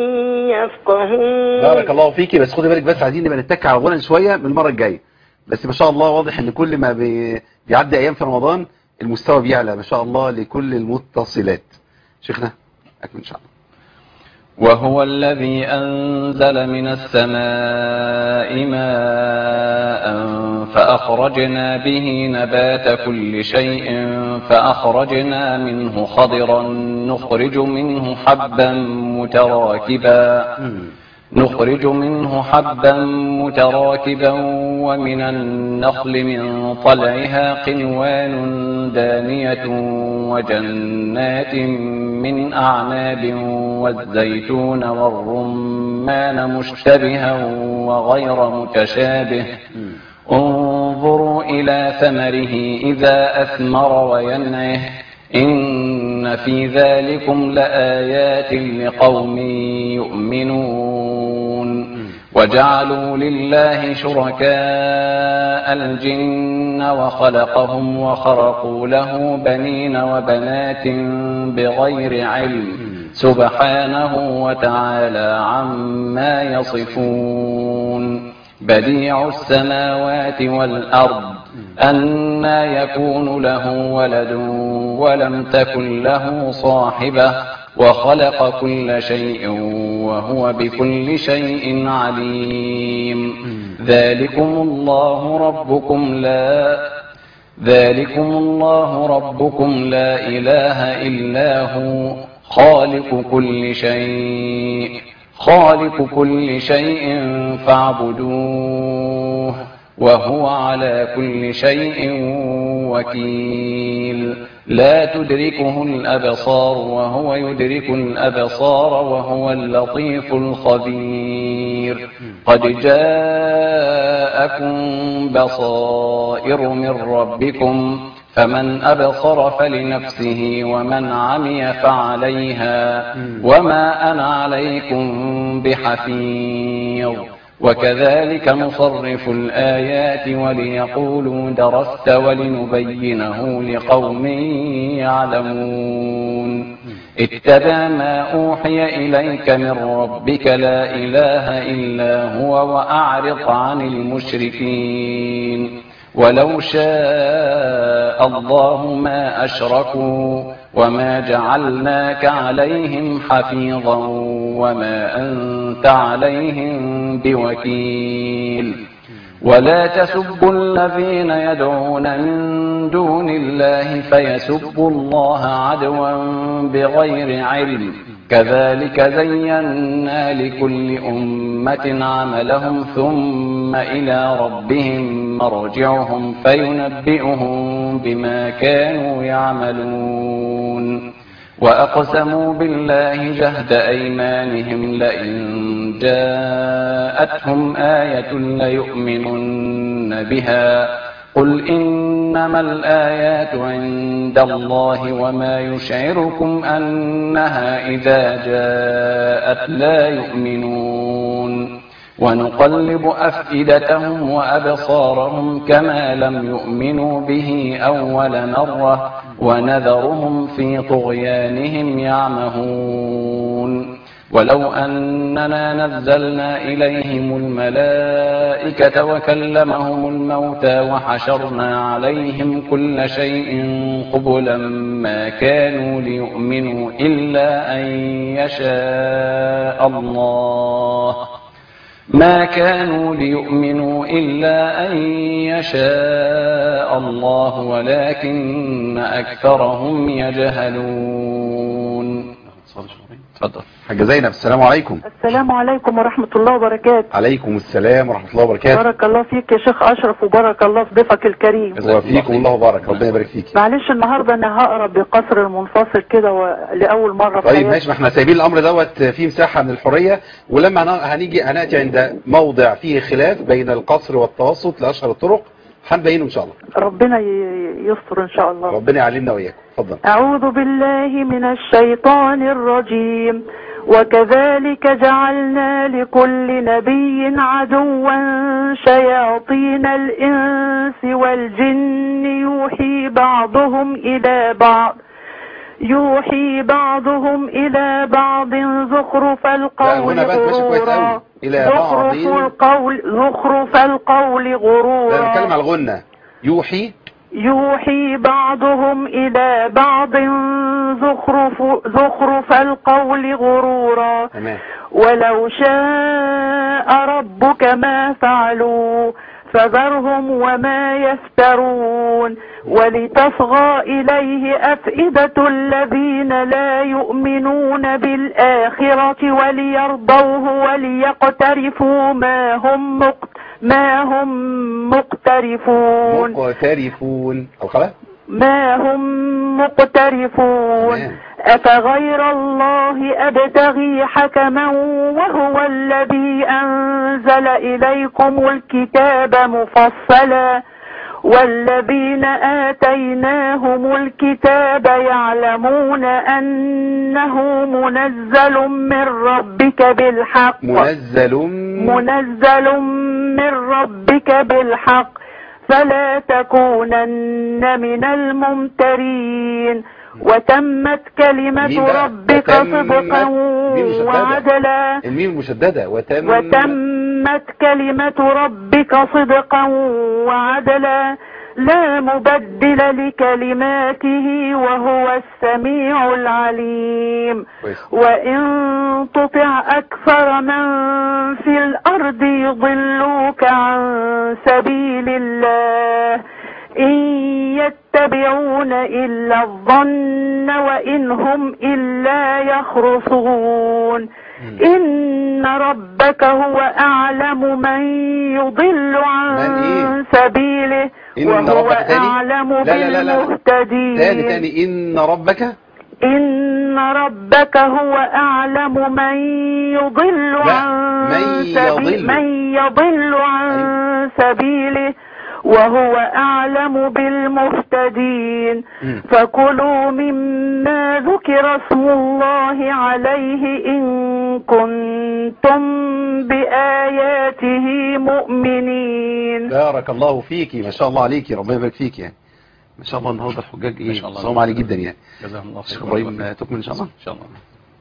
يفقهون. بارك الله فيكي. بس خدي بالك بس عايزين نبقى نتك على غنى شويه من المره الجايه. بس ما شاء الله واضح ان كل ما بي- بيعدي ايام في رمضان المستوى بيعلى ما شاء الله لكل المتصلات. شيخنا اكمل ان شاء الله. وهو الذي أنزل من السماء ماء فأخرجنا به نبات كل شيء فأخرجنا منه خضرا نخرج منه حبا متراكبا نخرج منه حبا متراكبا ومن النخل من طلعها قنوان دانية وجنات من أعناب والزيتون والرمان مشتبها وغير متشابه انظروا إلى ثمره إذا أثمر وينعه إن في ذلكم لآيات لقوم يؤمنون وجعلوا لله شركاء الجن وخلقهم وخرقوا له بنين وبنات بغير علم سبحانه وتعالى عما يصفون بديع السماوات والأرض أنى يكون له ولد ولم تكن له صاحبة وخلق كل شيء وهو بكل شيء عليم ذلكم الله ربكم لا ذلكم الله ربكم لا إله إلا هو خالق كل شيء خالق كل شيء فاعبدوه وهو على كل شيء وكيل لا تدركه الأبصار وهو يدرك الأبصار وهو اللطيف الخبير قد جاءكم بصائر من ربكم فمن أبصر فلنفسه ومن عمي فعليها وما أنا عليكم بحفيظ وكذلك نصرف الآيات وليقولوا درست ولنبينه لقوم يعلمون اتبع ما أوحي إليك من ربك لا إله إلا هو وأعرض عن المشركين ولو شاء الله ما أشركوا وما جعلناك عليهم حفيظا وما أنت عليهم بوكيل ولا تسبوا الذين يدعون من دون الله فيسبوا الله عدوا بغير علم كذلك زينا لكل أمة عملهم ثم إلى ربهم مرجعهم فينبئهم بما كانوا يعملون وأقسموا بالله جهد أيمانهم لئن جاءتهم آية ليؤمنن بها قل إنما الآيات عند الله وما يشعركم أنها إذا جاءت لا يؤمنون ونقلب أفئدتهم وأبصارهم كما لم يؤمنوا به أول مرة ونذرهم في طغيانهم يعمهون ولو أننا نزلنا إليهم الملائكة وكلمهم الموتى وحشرنا عليهم كل شيء قبلا ما كانوا ليؤمنوا إلا أن يشاء الله ما كانوا ليؤمنوا إلا أن يشاء الله ولكن أكثرهم يجهلون. اتفضل حاجة زينب. السلام عليكم. السلام عليكم ورحمة الله وبركاته. عليكم السلام ورحمة الله وبركاته. بارك الله فيك يا شيخ أشرف وبارك الله في ضيفك الكريم. وفيكم الله وبارك. ربنا يبارك فيك. معلش النهاردة أنا هقرأ بقصر المنفصل كده و... لأول مرة في طيب ماشي، ما احنا سايبين الأمر دوت فيه مساحة من الحرية، ولما هنيجي هنأتي عند موضع فيه خلاف بين القصر والتوسط لأشهر الطرق هنبينه إن شاء الله. ربنا يستر إن شاء الله. ربنا يعلمنا وإياكم. اتفضل. أعوذ بالله من الشيطان الرجيم. وكذلك جعلنا لكل نبي عدوا شياطين الإنس والجن يوحي بعضهم إلى بعض يوحي بعضهم إلى بعض زخرف القول غرورا زخرف القول زخرف القول غرورا. لا نتكلم على الغنة. يوحي يوحي بعضهم إلى بعض زخرف زخرف القول غرورا. تمام. ولو شاء ربك ما فعلوا فذرهم وما يفترون ولتصغى إليه أفئدة الذين لا يؤمنون بالآخرة وليرضوه وليقترفوا ما هم مقت ما هم مقترفون مقترفون أو خلاص ما هم مقترفون. أفغير الله أبتغي حكما وهو الذي أنزل إليكم الكتاب مفصلا والذين آتيناهم الكتاب يعلمون أنه منزل من ربك بالحق منزل منزل من ربك بالحق فلا تكونن من الممترين. وتمت كلمة ربك صدقا وعدلا الميم مشددة وتم وتمت كلمة ربك صدقا وعدلا لا مبدل لكلماته وهو السميع العليم. وإن تطع أكثر من في الأرض يضلوك عن سبيل الله إن يتبعون إلا الظن وإن هم إلا يخرصون. إن ربك هو أعلم من يضل عن سبيله وهو أعلم بالمهتدين. تاني تاني إن ربك إن ربك هو أعلم من يضل عن سبيله من يضل عن سبيله وهو أعلم بالمهتدين. فكلوا مما ذكر اسم الله عليه إن كنتم بآياته مؤمنين. بارك الله فيكي. ما شاء الله عليكي. ربنا يبارك فيكي. يعني ما شاء الله النهارده الحجاج ايه صوم عالي جدا يعني. جزاهم الله خير. ابراهيم تكمل ان شاء الله. ان شاء الله.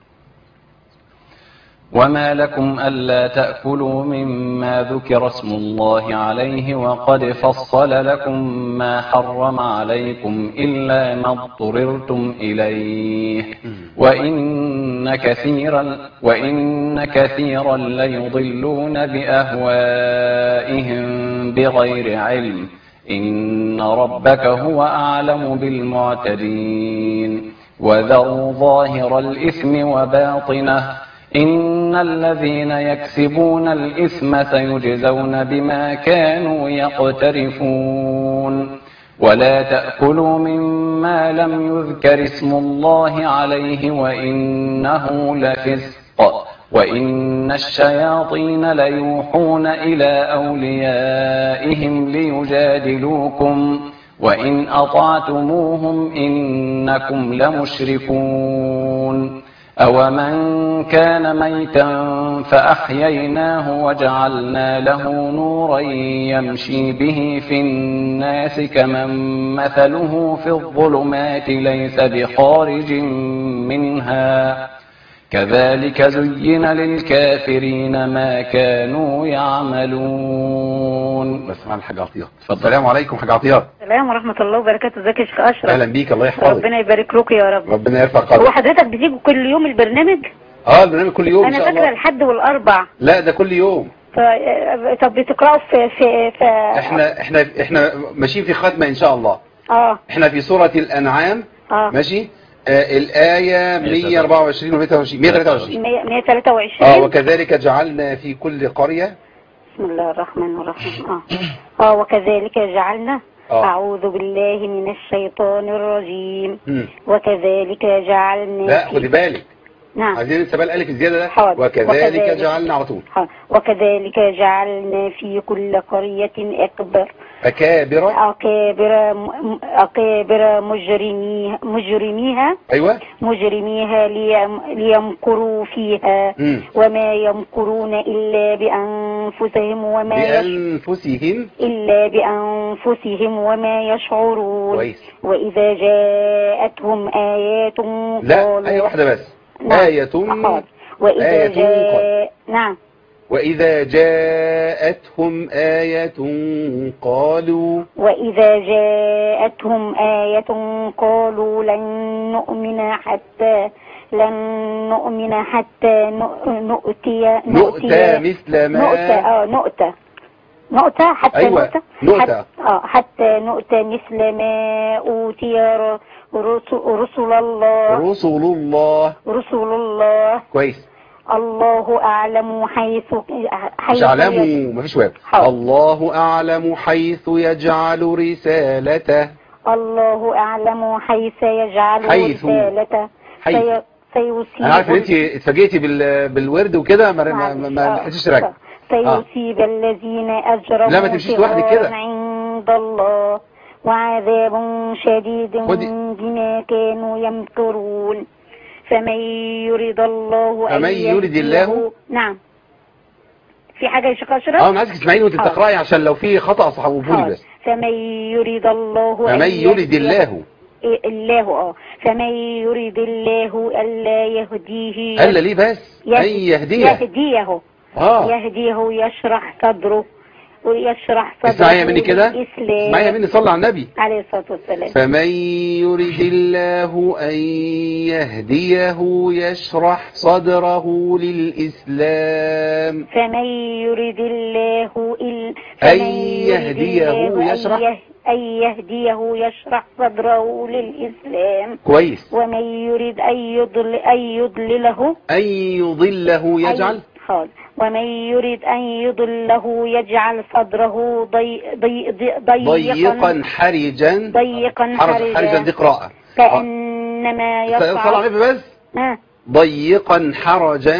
وما لكم ألا تأكلوا مما ذكر اسم الله عليه وقد فصل لكم ما حرم عليكم إلا ما اضطررتم إليه وإن كثيرا وإن كثيرا ليضلون بأهوائهم بغير علم إن ربك هو أعلم بالمعتدين. وذروا ظاهر الإثم وباطنه إن الذين يكسبون الإثم سيجزون بما كانوا يقترفون. ولا تأكلوا مما لم يذكر اسم الله عليه وإنه لفسق وإن الشياطين ليوحون إلى أوليائهم ليجادلوكم وإن أطعتموهم إنكم لمشركون. أومن كان ميتا فأحييناه وجعلنا له نورا يمشي به في الناس كمن مثله في الظلمات ليس بخارج منها كذلك زين للكافرين ما كانوا يعملون. بس معنا الحاج عطيات. السلام عليكم حاج عطيات. السلام ورحمة الله وبركاته. ازيك يا شيخ أشرف؟ اهلا بيك، الله يحفظك. ربنا يبارك لك يا رب. ربنا يرفع قدرك. هو حضرتك بتيجي كل يوم البرنامج؟ اه البرنامج كل يوم انا ان شاء الله. فاكره الحد والاربع. لا ده كل يوم. ف... طب بتقراوا في في, في... احنا احنا احنا ماشيين في ختمه ان شاء الله. اه احنا في سوره الانعام. اه ماشي. آه الآية مية وأربعة وعشرين و مية وثلاثة وعشرين مية وثلاثة وعشرين مية وثلاثة وعشرين. اه وكذلك جعلنا في كل قرية. بسم الله الرحمن الرحيم. اه اه وكذلك جعلنا. آه. أعوذ بالله من الشيطان الرجيم. م. وكذلك جعلنا. لا خدي بالك. نعم. عايزين لسه بقى الالف الزياده ده. حاضر. وكذلك, وكذلك جعلنا على طول. حاضر. وكذلك جعلنا في كل قرية أكبر أكابر أكابر أكابر مجرميها مجرميها أيوة مجرميها ليم ليمكروا فيها. م. وما يمكرون إلا بأنفسهم وما بأنفسهم إلا بأنفسهم وما يشعرون. كويس. وإذا جاءتهم آيات لا آية واحدة بس. نعم. آية وإذا آية جاء نعم وإذا جاءتهم آية قالوا وإذا جاءتهم آية قالوا لن نؤمن حتى لن نؤمن حتى نؤتي نؤتى مثل ما نؤتى اه نؤتى نؤتى حتى أيوة. نؤتى نؤتى اه حتى نؤتى مثل ما أوتي رسل, رسل الله رسل الله رسل الله كويس. الله أعلم حيث حيث مش أعلم مفيش واو. الله أعلم حيث يجعل رسالته. الله أعلم حيث يجعل حيث. رسالته. حيث. سيصيب. أنا عارف إن أنت اتفاجئتي بال... بالورد وكده ما ما ما لحقتيش تراجعي. سيصيب آه. الذين أجرموا لا ما تمشيش لوحدك كده. عند الله وعذاب شديد بما كانوا يمكرون. فمن يريد الله فمن يريد الله. نعم. في حاجة يا شيخ أشرف؟ اه انا عايزك تسمعيني وانت بتقراي عشان لو في خطأ صححولي بس. فمن يريد الله فمن يريد الله الله اه فمن يريد الله ألا يهديه ألا ليه بس أن يهديه يهديه اه يهديه يشرح صدره ويشرح صدره. اسمعيها مني كده، اسمعيها مني، صلى على النبي عليه الصلاة والسلام. فمن يريد الله أن يهديه يشرح صدره للإسلام. فمن يريد الله أن يهديه يشرح أن يهديه يشرح صدره للإسلام. كويس. ومن يريد أن يضل أن يضلله أن يضله يجعل حاضر. ومن يريد أن يضله يجعل صدره ضي ضي ضي ضيقا حرجا ضيقا حرجا حرجا دي قراءة كأنما يصعد بس آه. ضيقا حرجا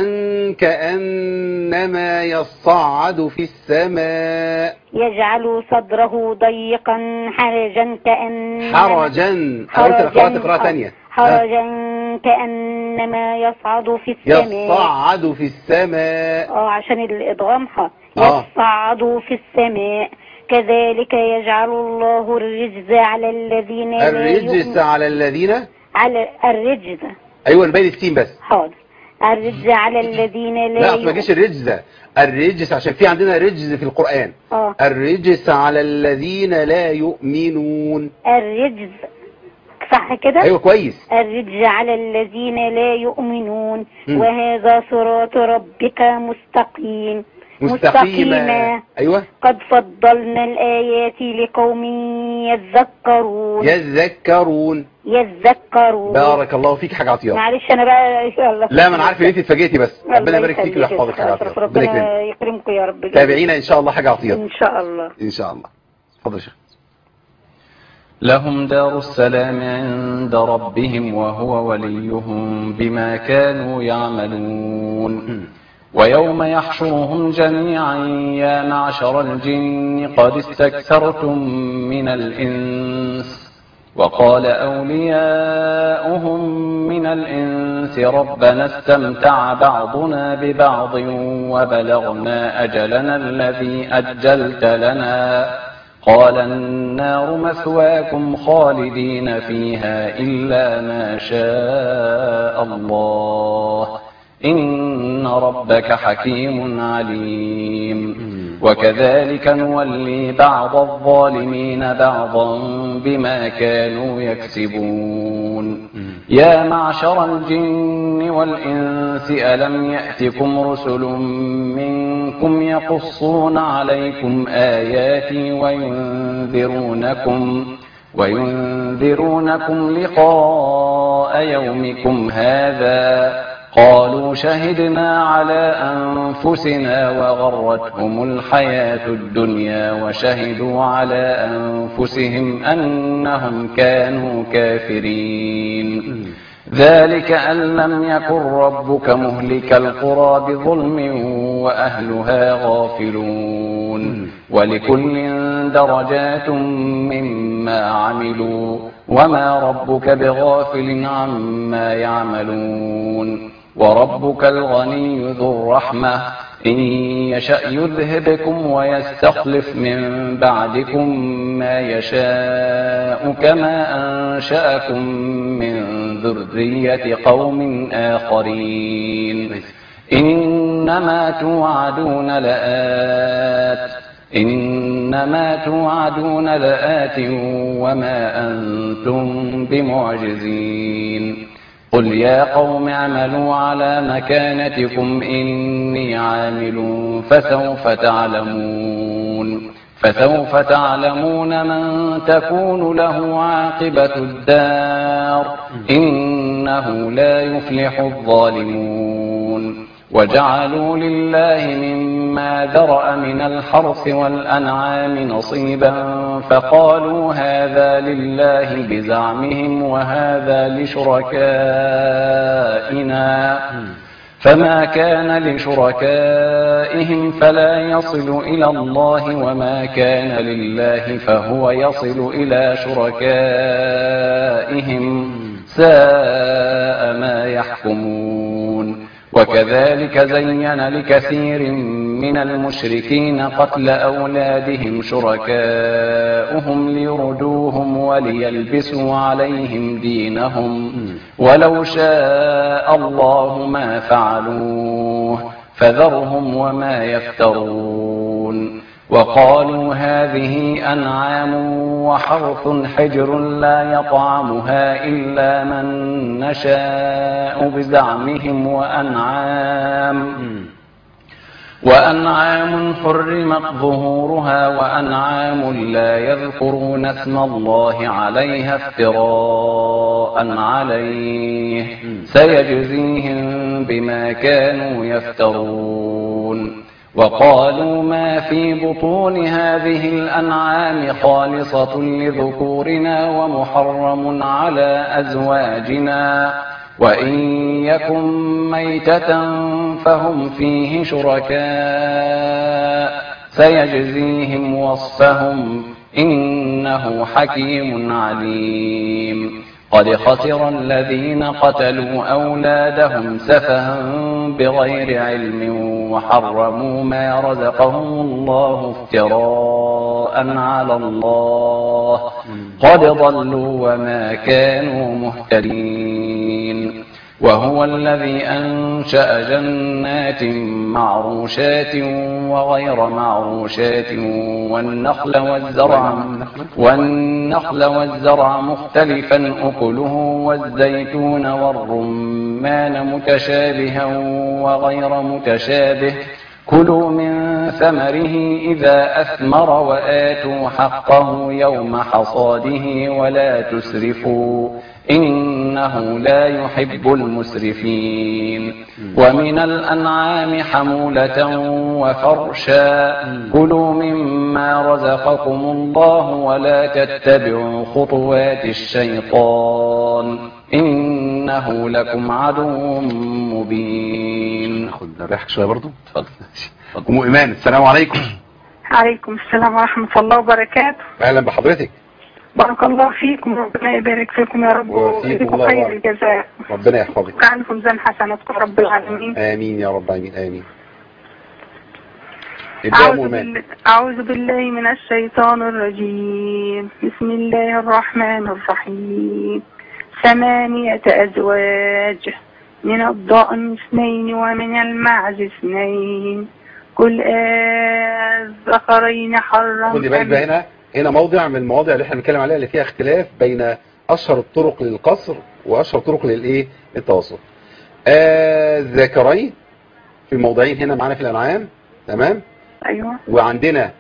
كأنما يصعد في السماء. يجعل صدره ضيقا حرجا كأن حرجا حرجا قراءة قراءة ثانية حرجا كأنما يصعد في السماء. يصعد في السماء اه عشان الإدغام ح آه. يصعد في السماء. كذلك يجعل الله الرجز على الذين لا الرجس على الذين على الرجز ايوه نبين السين بس. حاضر. الرجز على الذين لا لا ما تجيش الرجز الرجس عشان في عندنا رجز في القرآن. اه الرجس على الذين لا يؤمنون. الرجز صح كده؟ ايوه كويس. الرجز على الذين لا يؤمنون. م. وهذا صراط ربك مستقيم مستقيما. ايوه. قد فضلنا الآيات لقوم يذكرون يذكرون يذكرون. بارك الله فيك حاجة عطيات. معلش انا بقى ان شاء الله. لا ما انا عارف ان انت اتفاجئتي بس ربنا يبارك فيك ويحفظك حاجة عطيات. ربنا يكرمكم يا رب. تابعينا ان شاء الله حاجة عطيات ان شاء الله ان شاء الله. اتفضل يا شيخ. لهم دار السلام عند ربهم وهو وليهم بما كانوا يعملون. ويوم يحشرهم جميعا يا معشر الجن قد استكثرتم من الإنس وقال أولياؤهم من الإنس ربنا استمتع بعضنا ببعض وبلغنا أجلنا الذي أجلت لنا قال النار مثواكم خالدين فيها إلا ما شاء الله إن ربك حكيم عليم وكذلك نولي بعض الظالمين بعضا بما كانوا يكسبون يا معشر الجن والإنس ألم يأتكم رسل منكم يقصون عليكم آياتي وينذرونكم وينذرونكم لقاء يومكم هذا قالوا شهدنا على أنفسنا وغرتهم الحياة الدنيا وشهدوا على أنفسهم أنهم كانوا كافرين ذلك أن لم يكن ربك مهلك القرى بظلم وأهلها غافلون ولكل درجات مما عملوا وما ربك بغافل عما يعملون وربك الغني ذو الرحمة إن يشأ يذهبكم ويستخلف من بعدكم ما يشاء كما أنشأكم من ذرية قوم آخرين إنما توعدون لآت إنما توعدون لآت وما أنتم بمعجزين قل يا قوم اعملوا على مكانتكم إني عامل فسوف تعلمون فسوف تعلمون من تكون له عاقبة الدار إنه لا يفلح الظالمون وجعلوا لله مما ذرأ من الحرث والأنعام نصيبا فقالوا هذا لله بزعمهم وهذا لشركائنا فما كان لشركائهم فلا يصل إلى الله وما كان لله فهو يصل إلى شركائهم ساء ما يحكمون وكذلك زين لكثير من المشركين قتل أولادهم شركاؤهم ليردوهم وليلبسوا عليهم دينهم ولو شاء الله ما فعلوه فذرهم وما يفترون وقالوا هذه أنعام وحرث حجر لا يطعمها إلا من نشاء بزعمهم وأنعام وأنعام حرمت ظهورها وأنعام لا يذكرون اسم الله عليها افتراء عليه سيجزيهم بما كانوا يفترون وقالوا ما في بطون هذه الأنعام خالصة لذكورنا ومحرم على أزواجنا وإن يكن ميتة فهم فيه شركاء سيجزيهم وصفهم إنه حكيم عليم قد خسر الذين قتلوا أولادهم سفها بغير علم وحرموا ما رزقهم الله افتراء على الله قد ضلوا وما كانوا مهتدين وهو الذي أنشأ جنات معروشات وغير معروشات والنخل والزرع والنخل والزرع مختلفا أكله والزيتون والرمان متشابها وغير متشابه كلوا من ثمره إذا أثمر وآتوا حقه يوم حصاده ولا تسرفوا إنه لا يحب المسرفين ومن الأنعام حمولة وفرشا كلوا مما رزقكم الله ولا تتبعوا خطوات الشيطان إنه لكم عدو مبين. خد ريحك شوية برضو. اتفضل. أم إيمان السلام عليكم. عليكم السلام ورحمة الله وبركاته. أهلا بحضرتك. بارك الله فيكم، ربنا يبارك فيكم يا رب ويجزيكم خير الجزاء. ربنا يحفظك ويجعلكم ميزان حسناتكم رب العالمين. امين يا رب العالمين امين. أعوذ, بال... أعوذ بالله من الشيطان الرجيم. بسم الله الرحمن الرحيم. ثمانية أزواج من الضأن اثنين ومن المعز اثنين كل الذكرين حرم. خدي بالك بقى، هنا هنا موضع من المواضع اللي احنا بنتكلم عليها اللي فيها اختلاف بين اشهر الطرق للقصر واشهر الطرق للايه للتوسط. الذكرين في موضعين هنا معانا في الانعام، تمام؟ ايوه. وعندنا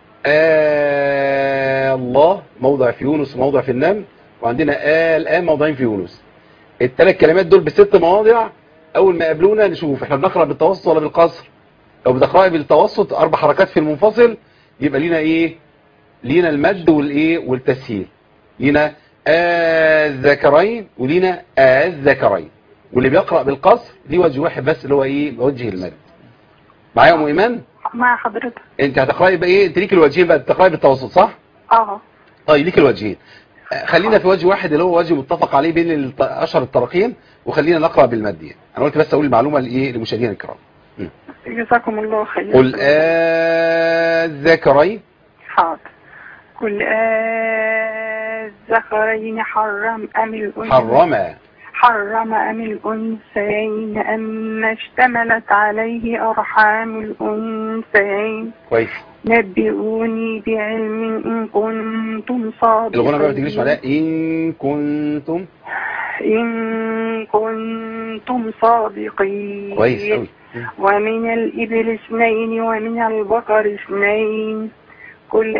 آه الله موضع في يونس وموضع في النمل، وعندنا آه الآن موضعين في يونس. الثلاث كلمات دول بست مواضع. اول ما قابلونا نشوف احنا بنقرأ بالتوسط ولا بالقصر. لو بنقرأ بالتوسط اربع حركات في المنفصل يبقى لينا ايه؟ لينا المد والايه والتسهيل. لينا الذكرين ولينا الذكرين. واللي بيقرأ بالقصر دي وجه واحد بس اللي هو ايه؟ وجه المد. معايا يا ام ايمان؟ مع حضرتك. انت هتقرأي بقى ايه؟ انت ليك الوجهين بقى، تقرأي بالتوسط صح؟ اه. طيب ليك الوجهين. خلينا في وجه واحد اللي هو وجه متفق عليه بين اشهر الطرقين، وخلينا نقرأ بالمد يعني. انا قلت بس اقول المعلومة لايه للمشاهدين الكرام. جزاكم الله خير. قل الذكرين. حاضر. قل الذكرين حرم ام الانثيين حرم حرم ام الانثيين ام اشتملت عليه ارحام الانثيين. كويس. نبئوني بعلم ان كنتم صادقين. الغنى بقى ما تجريش معاها ان كنتم ان كنتم صادقين. كويس قوي. ومن الإبل اثنين ومن البقر اثنين قل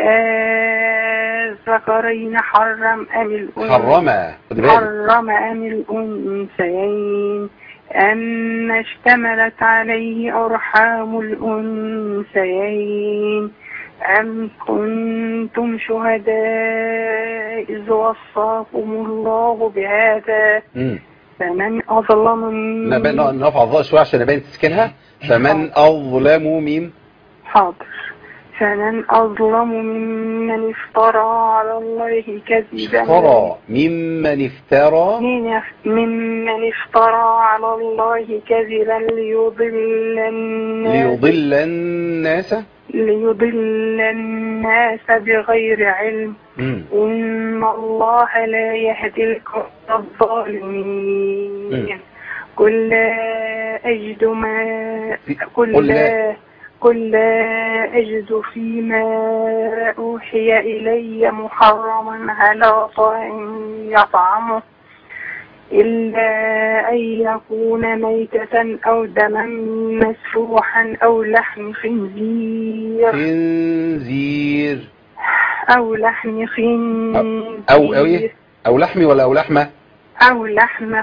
الذكرين حرم أم الأنثيين حرم حرم أم الأنثيين أم اشتملت عليه أرحام الأنثيين أم كنتم شهداء إذ وصاكم الله بهذا م. فمن أظلم ممن نرفع الضاء شوية عشان نبين تسكنها. فمن أظلم ممن حاضر فمن أظلم ممن افترى على الله كذبا افترى ممن افترى ممن افترى على الله كذبا ليضل الناس ليضل الناس ليضل الناس بغير علم. م. إن الله لا يهدي القوم الظالمين. قل لا أجد ما قل لا قل لا أجد فيما أوحي إلي محرما على طاعم يطعمه إلا أن يكون ميتة أو دما مسفوحا أو لحم خنزير خنزير أو لحم خنزير أو أو إيه؟ أو لحم ولا أو لحمة؟ أو لحم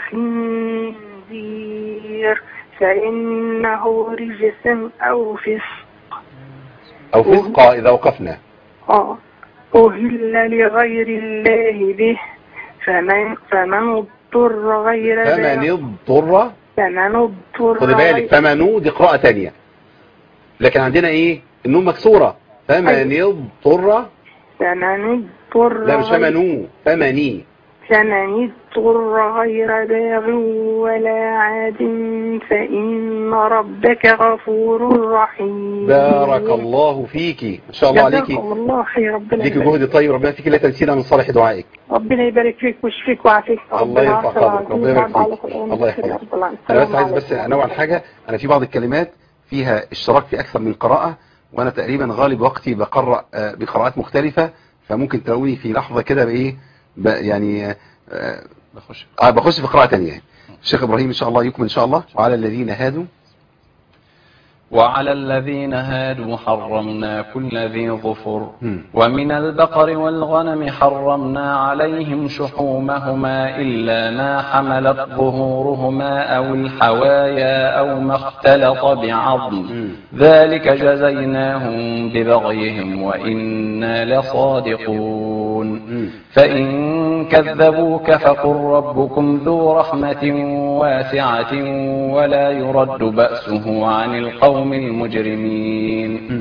خنزير فإنه رجس أو فسق أو فسق إذا وقفنا. آه أهل لغير الله به فمن فمن اضطر غير فمن اضطر فمن اضطر خد بالك فمنو دي قراءة تانية، لكن عندنا إيه؟ النون مكسورة. فمن اضطر فمن اضطر لا مش فمنو فمني فمن اضطر غير باغ ولا عاد فإن ربك غفور رحيم. بارك الله فيكي، ما شاء الله عليكي. جزاكم الله خير. ربنا ليكي جهد طيب، ربنا فيكي لا تنسينا من صالح دعائك. ربنا يبارك فيك ويشفيك ويعافيك. الله يرفع قدرك، ربنا يبارك فيك. الله يحفظك. انا بس عايز بس انوع الحاجه، انا في بعض الكلمات فيها اشتراك في اكثر من قراءه، وانا تقريبا غالب وقتي بقرأ بقراءات مختلفه، فممكن تلاقوني في لحظه كده بايه يعني آه بخش اه بخش في قراءه ثانيه. الشيخ ابراهيم ان شاء الله يكمل ان شاء الله. وعلى الذين هادوا وعلى الذين هادوا حرمنا كل ذي ظفر ومن البقر والغنم حرمنا عليهم شحومهما إلا ما حملت ظهورهما أو الحوايا أو ما اختلط بعظم ذلك جزيناهم ببغيهم وإنا لصادقون. فإن كذبوك فقل ربكم ذو رحمة واسعة ولا يرد بأسه عن القوم المجرمين.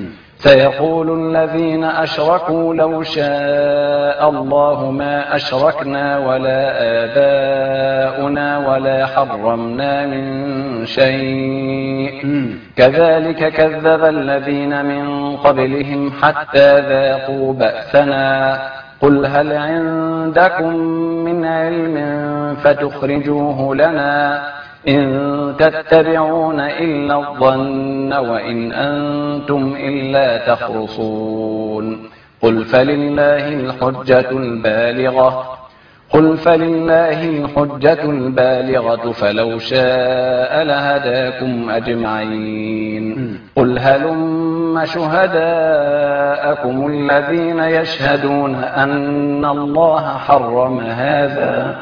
سيقول الذين أشركوا لو شاء الله ما أشركنا ولا آباؤنا ولا حرمنا من شيء كذلك كذب الذين من قبلهم حتى ذاقوا بأسنا قل هل عندكم من علم فتخرجوه لنا إن تتبعون إلا الظن وإن أنتم إلا تخرصون قل فلله الحجة البالغة قل فلله الحجة البالغة فلو شاء لهداكم أجمعين قل هلم شهداءكم الذين يشهدون أن الله حرم هذا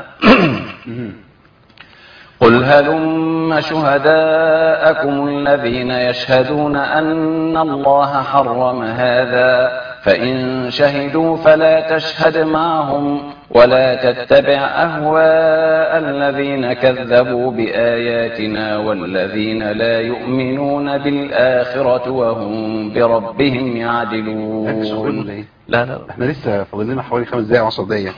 قل هلم شهداءكم الذين يشهدون أن الله حرم هذا فإن شهدوا فلا تشهد معهم ولا تتبع أهواء الذين كذبوا بآياتنا والذين لا يؤمنون بالآخرة وهم بربهم يعدلون. لا لا احنا لسه فاضل لنا حوالي خمس دقايق عشر دقايق.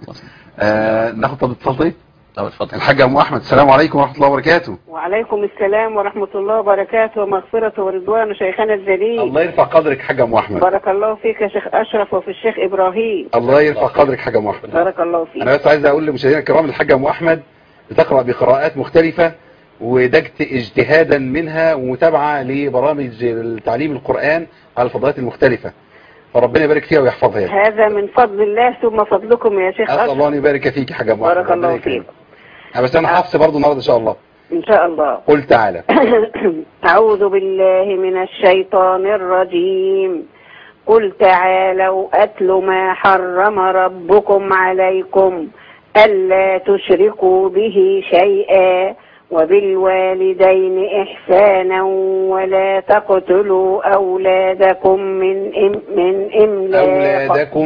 آه ناخد طب اتصال. طيب اتفضل. الحاج ام احمد، السلام عليكم ورحمه الله وبركاته. وعليكم السلام ورحمه الله وبركاته ومغفرة ورضوان شيخنا الجليل. الله يرفع قدرك حاج ام احمد. بارك الله فيك يا شيخ اشرف وفي الشيخ ابراهيم. الله يرفع قدرك حاج ام احمد. بارك الله فيك. انا بس عايز اقول لمشاهدينا الكرام الحاج ام احمد بتقرا بقراءات مختلفه وده اجتهادا منها ومتابعه لبرامج تعليم القران على الفضاءات المختلفه، فربنا يبارك فيها ويحفظها. هذا من فضل الله ثم فضلكم يا شيخ اشرف. اسال الله ان يبارك فيك يا حاج ام احمد. بارك الله فيك. بس انا حافظ برضه النهارده ان شاء الله. ان شاء الله. قل تعالى. اعوذ بالله من الشيطان الرجيم. قل تعالوا اتل ما حرم ربكم عليكم الا تشركوا به شيئا وبالوالدين احسانا ولا تقتلوا اولادكم من إم من املاق اولادكم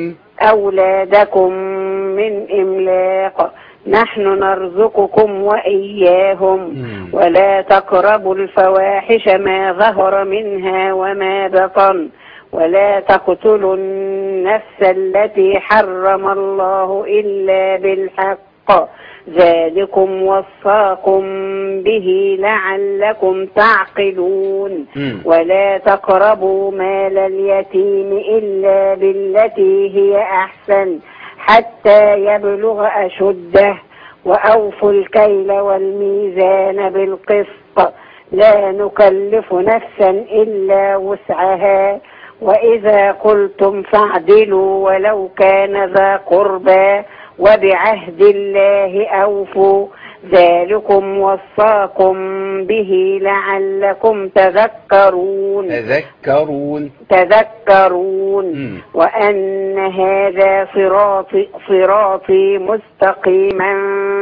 اولادكم من املاق نحن نرزقكم وإياهم ولا تقربوا الفواحش ما ظهر منها وما بطن ولا تقتلوا النفس التي حرم الله إلا بالحق ذلكم وصاكم به لعلكم تعقلون ولا تقربوا مال اليتيم إلا بالتي هي أحسن حتى يبلغ أشده وأوفوا الكيل والميزان بالقسط لا نكلف نفسا إلا وسعها وإذا قلتم فاعدلوا ولو كان ذا قربى وبعهد الله أوفوا ذلكم وصاكم به لعلكم تذكرون تذكرون تذكرون م. وأن هذا صراطي, صراطي مستقيما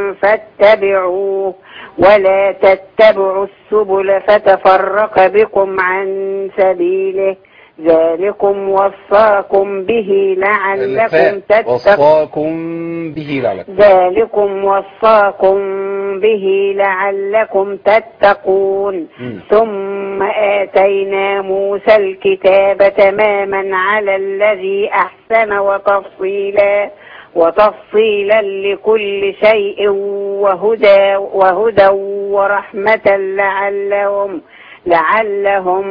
فاتبعوه ولا تتبعوا السبل فتفرق بكم عن سبيله ذلكم وصاكم به لعلكم تتقون به لعلكم ذلكم وصاكم به لعلكم تتقون ثم آتينا موسى الكتاب تماما على الذي أحسن وتفصيلا وتفصيلا لكل شيء وهدى وهدى ورحمة لعلهم لعلهم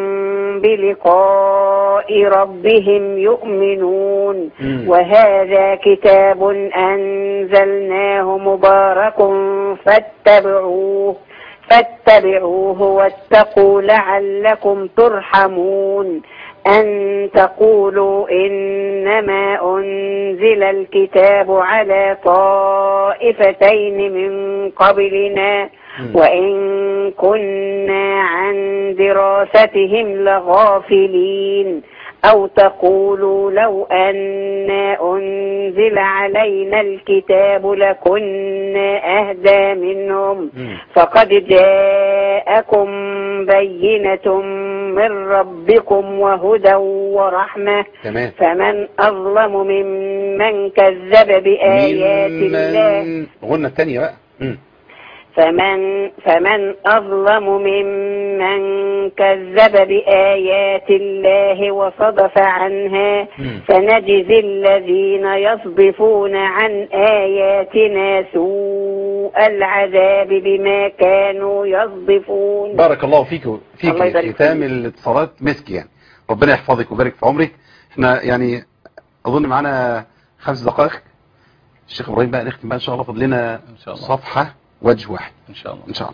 بلقاء ربهم يؤمنون م. وهذا كتاب أنزلناه مبارك فاتبعوه فاتبعوه واتقوا لعلكم ترحمون أن تقولوا إنما أنزل الكتاب على طائفتين من قبلنا وإن كنا عن دراستهم لغافلين أو تقولوا لو أنا أنزل علينا الكتاب لكنا أهدى منهم فقد جاءكم بينة من ربكم وهدى ورحمة تمام. فمن أظلم ممن كذب بآيات الله غنى الثانية بقى م. فمن, فمن أظلم ممن كذب بآيات الله وصدف عنها سنجزي الذين يصدفون عن آياتنا سوء العذاب بما كانوا يصدفون. بارك الله فيك فيك ختام الاتصالات مسك يعني. ربنا يحفظك ويبارك في عمرك. احنا يعني اظن معانا خمس دقائق. الشيخ ابراهيم بقى نختم بقى ان شاء الله. فضل لنا صفحة وجه واحد ان شاء الله. ان شاء الله.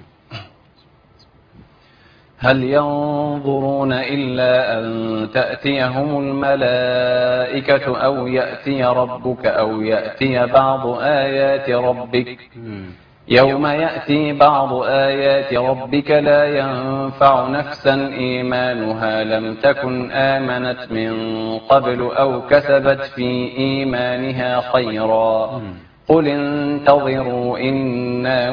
هل ينظرون إلا أن تأتيهم الملائكة أو يأتي ربك أو يأتي بعض آيات ربك يوم يأتي بعض آيات ربك لا ينفع نفسا إيمانها لم تكن آمنت من قبل أو كسبت في إيمانها خيرا قل انتظروا إنا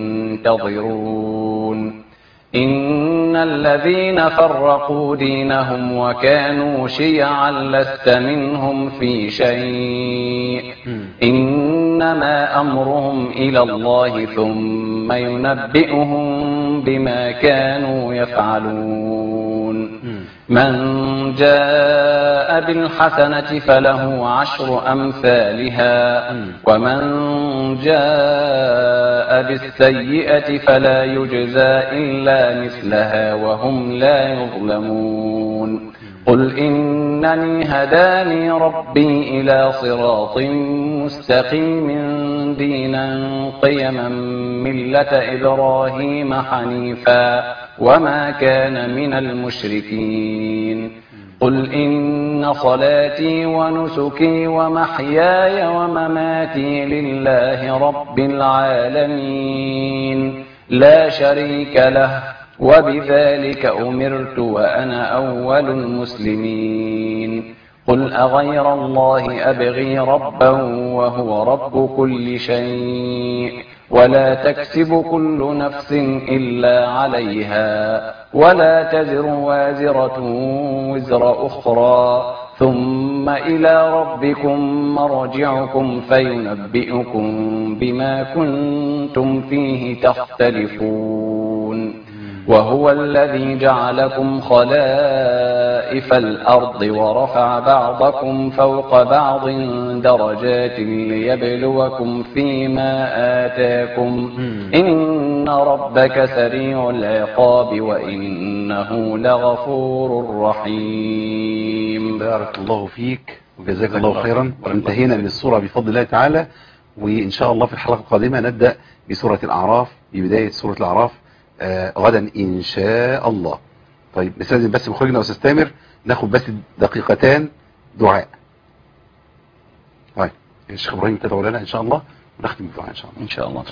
منتظرون. إن الذين فرقوا دينهم وكانوا شيعا لست منهم في شيء إنما أمرهم إلى الله ثم ينبئهم بما كانوا يفعلون. من جاء بالحسنة فله عشر أمثالها ومن جاء بالسيئة فلا يجزى إلا مثلها وهم لا يظلمون. قل إنني هداني ربي إلى صراط مستقيم دينا قيما ملة إبراهيم حنيفا وما كان من المشركين. قل إن صلاتي ونسكي ومحياي ومماتي لله رب العالمين لا شريك له وبذلك أمرت وأنا أول المسلمين. قل أغير الله أبغي ربا وهو رب كل شيء ولا تكسب كل نفس إلا عليها ولا تزر وازرة وزر أخرى ثم إلى ربكم مرجعكم فينبئكم بما كنتم فيه تختلفون. وهو الذي جعلكم خلائف الأرض ورفع بعضكم فوق بعض درجات ليبلوكم فيما آتاكم إن ربك سريع العقاب وإنه لغفور رحيم. بارك الله فيك وجزاك الله خيرا. وانتهينا من السورة بفضل الله تعالى، وإن شاء الله في الحلقة القادمة نبدأ بسورة الأعراف، ببداية سورة الأعراف آه غدا إن شاء الله. طيب نستاذن بس مخرجنا أستاذ تامر ناخد بس دقيقتان دعاء. طيب الشيخ إبراهيم تدعو لنا إن شاء الله ونختم بالدعاء إن شاء الله. إن شاء الله.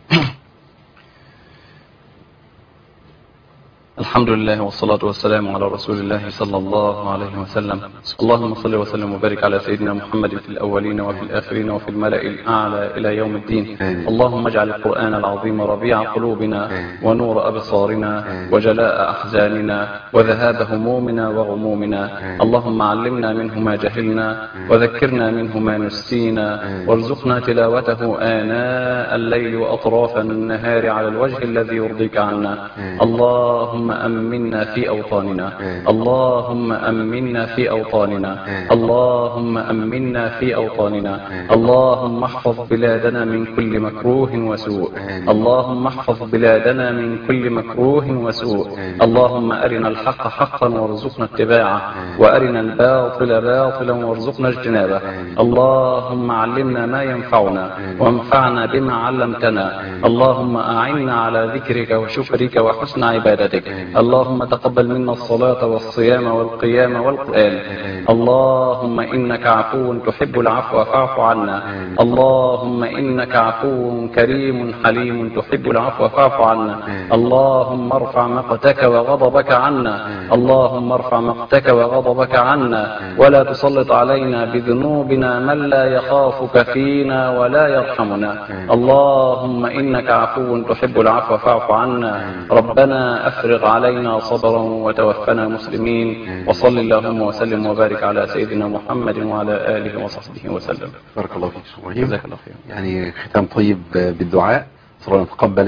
الحمد لله والصلاة والسلام على رسول الله صلى الله عليه وسلم. اللهم صل وسلم وبارك على سيدنا محمد في الأولين وفي الآخرين وفي الملأ الأعلى إلى يوم الدين. اللهم اجعل القرآن العظيم ربيع قلوبنا ونور أبصارنا وجلاء أحزاننا وذهاب همومنا وغمومنا. اللهم علمنا منه ما جهلنا وذكرنا منه ما نسينا وارزقنا تلاوته آناء الليل وأطراف النهار على الوجه الذي يرضيك عنا. اللهم أمنا في أوطاننا. اللهم أمنا في أوطاننا. اللهم أمنا في أوطاننا. اللهم احفظ بلادنا من كل مكروه وسوء. اللهم احفظ بلادنا من كل مكروه وسوء. اللهم أرنا الحق حقا وارزقنا اتباعه وأرنا الباطل باطلا وارزقنا اجتنابه. اللهم علمنا ما ينفعنا وانفعنا بما علمتنا. اللهم أعنا على ذكرك وشكرك وحسن عبادتك. اللهم تقبل منا الصلاة والصيام والقيام والقرآن. اللهم إنك عفو تحب العفو فاعف عنا. اللهم إنك عفو كريم حليم تحب العفو فاعف عنا. اللهم ارفع مقتك وغضبك عنا. اللهم ارفع مقتك وغضبك عنا ولا تسلط علينا بذنوبنا من لا يخافك فينا ولا يرحمنا. اللهم إنك عفو تحب العفو فاعف عنا. ربنا أفرغ علينا صبرا وتوفنا مسلمين. وصل اللهم وسلم وبارك على سيدنا محمد وعلى آله وصحبه وسلم. بارك الله فيك. جزاك الله خير. يعني ختام طيب بالدعاء. صلى الله تقبل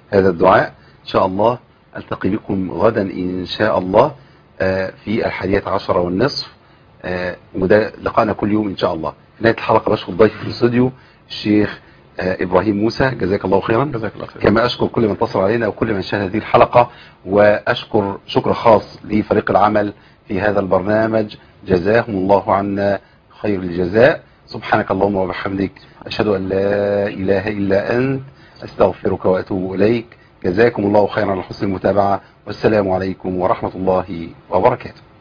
هذا الدعاء. إن شاء الله ألتقي بكم غدا إن شاء الله في الحادية عشرة والنصف، وده لقاءنا كل يوم إن شاء الله. في نهاية الحلقة بشكر ضيفي في الاستوديو الشيخ إبراهيم موسى، جزاك الله خيرا. جزاك الله خيرا. كما أشكر كل من اتصل علينا وكل من شاهد هذه الحلقة، وأشكر شكر خاص لفريق العمل في هذا البرنامج، جزاهم الله عنا خير الجزاء. سبحانك اللهم وبحمدك، أشهد أن لا إله إلا أنت، أستغفرك وأتوب إليك. جزاكم الله خيرا على حسن المتابعة، والسلام عليكم ورحمة الله وبركاته.